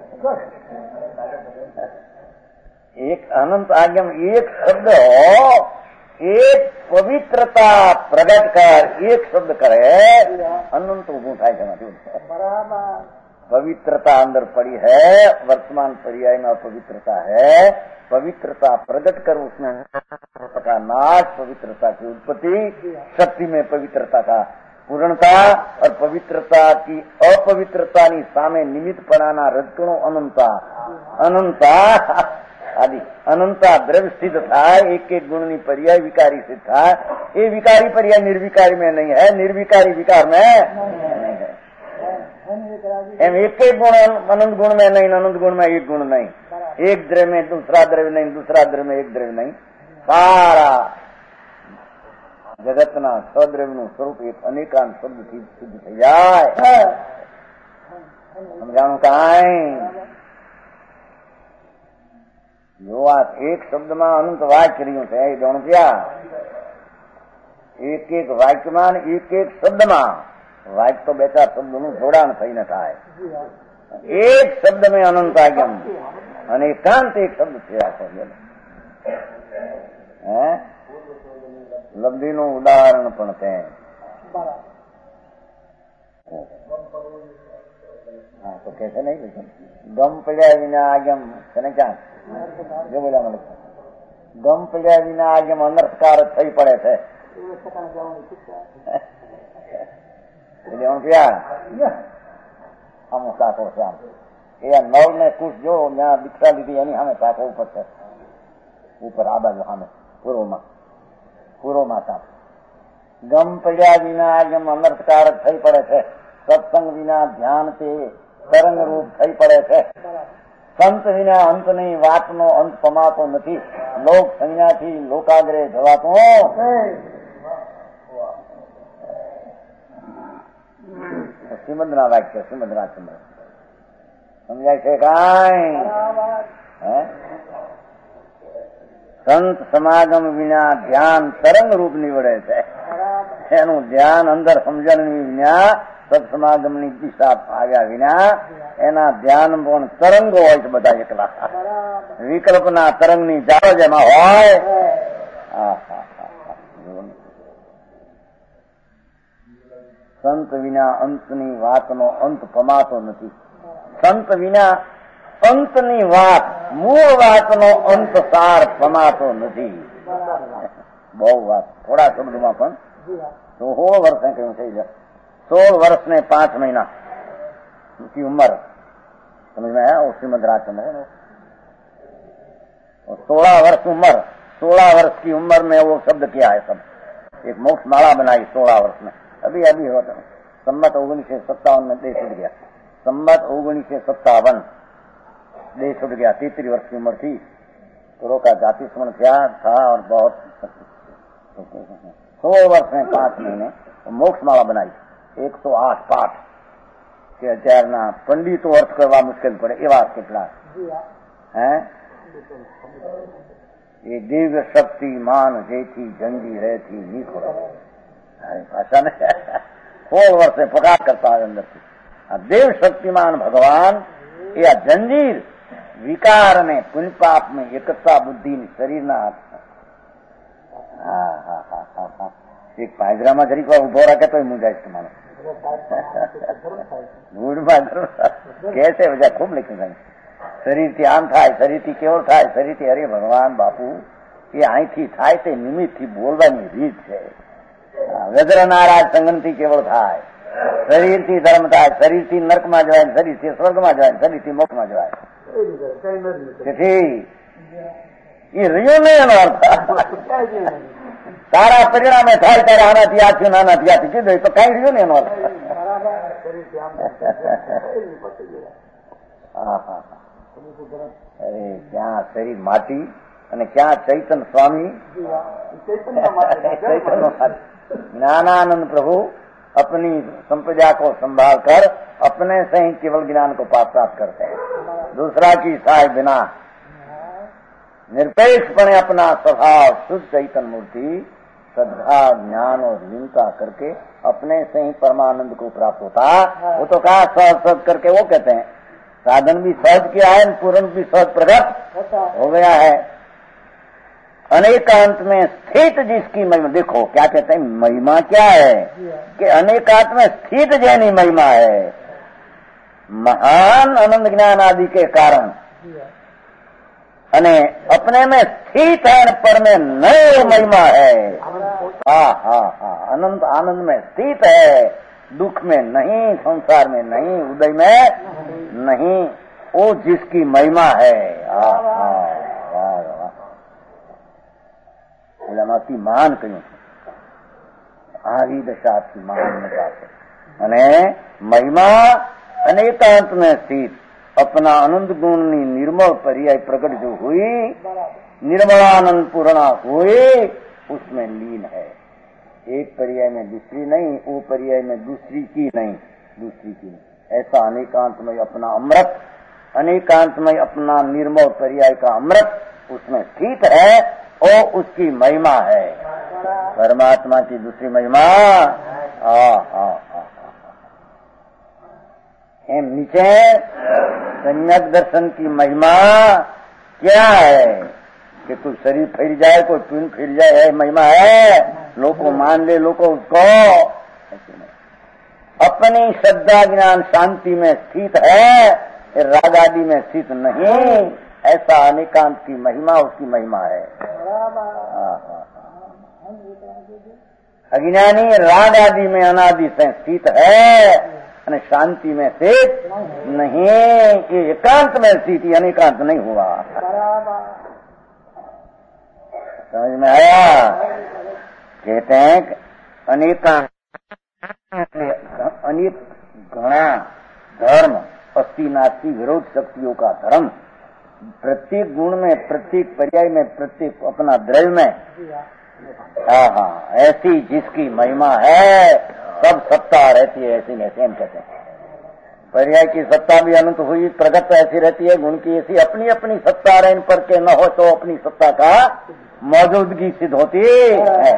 Speaker 3: एक अनंत आगम एक शब्द हो, एक पवित्रता प्रकट कर एक शब्द करे अनंत उभूं થાય છે। पवित्रता अंदर पड़ी है, वर्तमान पर्याय में अपवित्रता है, पवित्रता प्रकट कर उसमें का नाश, पवित्रता की उत्पत्ति, शक्ति में पवित्रता का पूर्णता और पवित्रता की अपवित्रता ની સામે નિમિત્ત પણાના રજકણો અનંતા અનંતા आदि अनंता द्रव्य सिद्ध था। एक एक गुण नी पर्याय विकारी सिद्ध था। ये विकारी पर्याय निर्विकारी में नहीं है, निर्विकारी विकार में नहीं है। एम एक एक गुण अनंत गुण में नहीं, अनंत गुण में एक गुण नहीं, एक द्रव्य में दूसरा द्रव्य नहीं, दूसरा द्रव्य में एक द्रव्य नहीं। सारा जगतना सद्रव्य નું સ્વરૂપ એક અનેકાંત શબ્દથી સિદ્ધ થઈ જાય। સમજાણું કાંઈ જો આ એક શબ્દમાં અનંત વાક્ય રહ્યું છે એ જાણું ક્યાં? એક એક વાક્યમાં એક એક શબ્દમાં વાક્ય તો બે ચાર શબ્દોનું જોડાણ થઈને થાય। એક શબ્દ में अनंत आगम अनेकांत एक शब्द થયા છે। लब्धि નું ઉદાહરણ પણ છે। हाँ तो कैसे नहीं लेकिन गम पड़ा विना आगम है क्या? जो बोला मतलब गम पड़ा विना आगम अनर्थकार થઈ પડે છે। એટલે હું ક્યાં આમ સાકો છે આમ એ નવ ને કુશ જો ત્યાં દીક્ષા લીધી એની સામે સાકો ઉપર છે, ઉપર આ બાજુ સામે પૂર્વમાં પૂર્વ માતા ગમ પડ્યા વિના આગમ અનર્થકારક થઈ પડે છે। સત્સંગ વિના ધ્યાન તે તરંગ રૂપ થઈ પડે છે। સંત વિના અંત નહીં, વાતનો અંત પમાતો નથી। લોક સંજ્ઞાથી લોકાગ્રે જવાતો શ્રીમદના વાક્ય શ્રીમદ રાજચંદ્ર સમજાય છે કાંઈ? સંત સમાગમ વિના ધ્યાન તરંગ રૂપ નીવડે છે। એનું ધ્યાન અંદર સમજણ વિના સત્સમાગમની દિશા આવ્યા વિના એના ધ્યાન પણ તરંગો હોય છે બધા એકલા। વિકલ્પના તરંગની જાળ જેમાં હોય સંત વિના અંતની વાતનો અંત પમાતો નથી। સંત વિના અંતની વાત મૂળ વાતનો અંત સાર પમાતો નથી। બહુ વાત થોડા શબ્દમાં પણ સોળ વર્ષે કહ્યું થઈ જાય। सोल वर्ष ने पांच महीना की उम्र समझ में आया? श्रीमद राजचंद्र है। और सोलह वर्ष उम्र, सोलह वर्ष की उम्र में वो शब्द किया है सब। एक मोक्ष माला बनाई सोलह वर्ष में। अभी अभी होता सम्मत उन्नीस सौ सत्तावन में देश उठ गया। संबत ओगनीस सत्तावन देश छूट गया। तीसरी वर्ष की उम्र थी। गुरु का जाति स्मरण किया था और बहुत सोलह वर्ष में पांच महीने मोक्ष माला बनाई। एक सौ आठ पाठ के अचारना पंडित तो अर्थ करवा मुश्किल पड़े ये बात કેટલા है। ये दिव्य शक्ति मान जेठी जंगी रहती नीखो भाषा में सोलह वर्ष में पकार करता है अंदर से। देव शक्तिमान भगवान या जंजीर विकार में पुण्य पाप में एकता बुद्धि में शरीर ना हाँ हाँ हाँ हाँ हाँ एक पायजरा में जरी को उभो रखे तो मुझे इस्तेमाल कैसे वजह खूब लिखी भाई शरीर थी आम थाय शरीर थी केवल थाय शरीर थी अरे भगवान बापू ये आई थी थाय ते निमित्त थी बोलवानी રીત છે। વજ્ર નારાજ સંગન થી કેવળ થાય શરીર થી ધર્મ થાય શરીર થી નર્ક માં જવાય શરીર થી સ્વર્ગ માં જવાય શરીર થી મોક્ષ માં જવાય તેથી એ રહ્યો નહીં એનો અર્થ તારા પરિણામે થાય ત્યારે આનાથી આ થયું આનાથી આ થયું કીધું તો કઈ રહ્યો ને એનો અર્થ અરે ક્યાં શરીર માટી અને ક્યાં ચૈતન્ય સ્વામી ચૈતન્ય ज्ञानानंद प्रभु अपनी संप्रदा को संभाल कर अपने से ही केवल ज्ञान को प्राप्त करते हैं। दूसरा की सहाय बिना निरपेक्षपणे अपना स्वभाव शुद्ध चैतन्य मूर्ति श्रद्धा ज्ञान और लीनता करके अपने से ही परमानंद को प्राप्त होता। वो तो कहा सहज सहज करके वो कहते हैं साधन भी सहज किया है पूर्ण भी सहज प्रकट हो गया है। अनेकांत में स्थित जिसकी महिमा देखो क्या कहते हैं महिमा क्या है कि अनेकांत में स्थित जैनी महिमा है। महान आनंद ज्ञान आदि के कारण अने अपने में स्थित है पर में नए महिमा है। हाँ हाँ हाँ अनंत आनंद में स्थित है दुख में नहीं संसार में नहीं उदय में नहीं वो जिसकी महिमा है। हाँ हाँ એમાંથી માન કહ્યું આવી દશાથી મહાનતા છે અને મહિમા અનેકાંત में स्थित अपना आनंद गुण ની निर्मल पर्याय प्रकट जो हुई निर्मलानंद पूर्णा हुई उसमें लीन है। एक पर्याय में दूसरी नहीं वो पर्याय में दूसरी की नहीं दूसरी की नहीं ऐसा अनेकांत में अपना अमृत अनेकांत में अपना निर्मल पर्याय का अमृत उसमें स्थित है और उसकी महिमा है। परमात्मा की दूसरी महिमा आ आ आ एम नीचे संयक दर्शन की महिमा क्या है कि तू शरीर फैल जाए कोई पिंड फैल जाए है महिमा है लोग को मान ले लोग को उसको अपनी श्रद्धा ज्ञान शांति में स्थित है राग आदि में स्थित नहीं ऐसा अनेकांत की महिमा उसकी महिमा है। अज्ञानी राग आदि में अनादि से स्थित है शांति में स्थित नहीं कि एकांत में स्थिति अनेकांत नहीं हुआ। समझ में आया। कहते हैं अनेकांत अनेक घना धर्म अस्थि नास्ति विरोध शक्तियों का धर्म प्रत्येक गुण में प्रत्येक पर्याय में प्रत्येक अपना द्रव्य में हाँ हाँ ऐसी जिसकी महिमा है सब सत्ता रहती है ऐसी ऐसे हम कहते हैं। पर्याय की सत्ता भी अनंत हुई प्रगत ऐसी रहती है गुण की ऐसी अपनी अपनी सत्ता रह पर के न हो तो अपनी सत्ता का मौजूदगी सिद्ध होती है।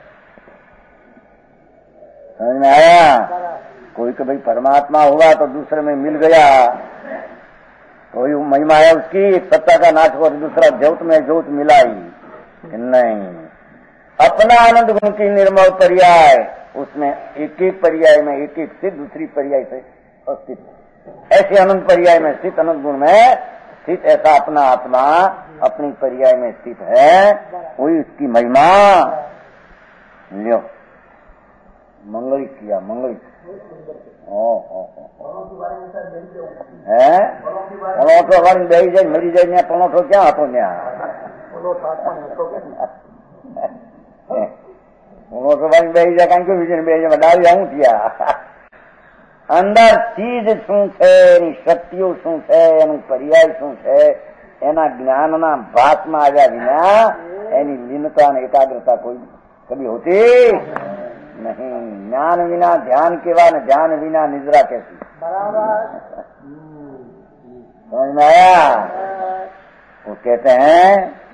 Speaker 3: समझ में आया। कोई तो भाई परमात्मा हुआ तो दूसरे में मिल गया कोई तो महिमा है उसकी एक सत्ता का नाश हो दूसरा ज्योत में ज्योत मिलाई नहीं। अपना आनंद गुण की निर्मल पर्याय उसमें एक एक पर्याय में एक एक स्थित दूसरी पर्याय से स्थित ऐसे अनंत पर्याय में स्थित अनंत गुण में स्थित ऐसा अपना आत्मा अपनी पर्याय में स्थित है वही उसकी महिमा। लियो मंगल किया मंगल ओ ओ है पनोठो वाली बेही जाए मरी जाए ત્યાં પનોઠો ક્યાં હતો ત્યાં પનોઠો વાળી બેહી જાય કારણ કે બીજે બેહી જાય ડાળી આવું થયા અંદર ચીજ શું છે, એની શક્તિઓ શું છે, એનું પર્યાય શું છે, એના જ્ઞાનના ભાતમાં આવ્યા વિના એની લીનતા અને એકાગ્રતા કોઈ કદી હોતી नहीं। ज्ञान बिना ध्यान केवा न ध्यान बिना निद्रा कैसी। समझ में आया? वो कहते हैं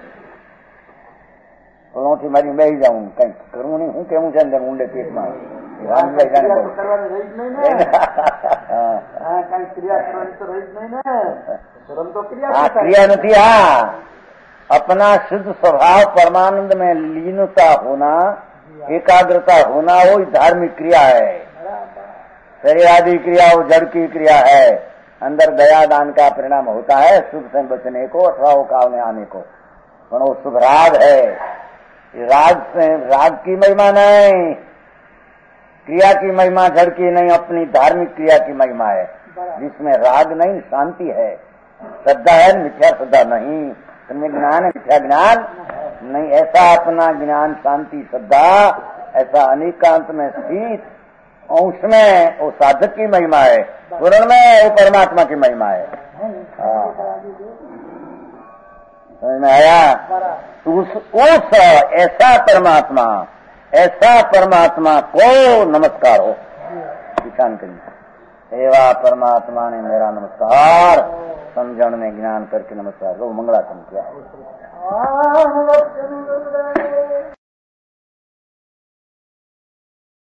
Speaker 3: पलौठी मारी बैठ जाऊं, कहीं करूं नहीं, हूं केवं अंदर ऊंडे पेट में क्रिया नहीं। हाँ, अपना शुद्ध स्वभाव परमानंद में लीनता होना, एकाग्रता होना, वो धार्मिक क्रिया है। शरीर आदि क्रिया वो जड़ की क्रिया है। अंदर दया दान का परिणाम होता है शुभ से बचने को अथवा वो काल में आने को, पर वो शुभ राग है। राग से राग की महिमा नहीं, क्रिया की महिमा जड़ की नहीं, अपनी धार्मिक क्रिया की महिमा है, जिसमें राग नहीं, शांति है। श्रद्धा है, मिथ्या श्रद्धा नहीं। तुम्हें ज्ञान है, मिथ्या ज्ञान नहीं। ऐसा अपना ज्ञान, शांति, श्रद्धा, ऐसा अनेकांत में स्थित अंश में वो साधक की महिमा है, पूर्ण में वो परमात्मा की महिमा है। समझ में आया? उस, उस ऐसा परमात्मा, ऐसा परमात्मा को नमस्कार हो, विचार करिए। एवा परमात्मा ने मेरा नमस्कार, समझण में ज्ञान करके नमस्कार हो, मंगलाचरण किया।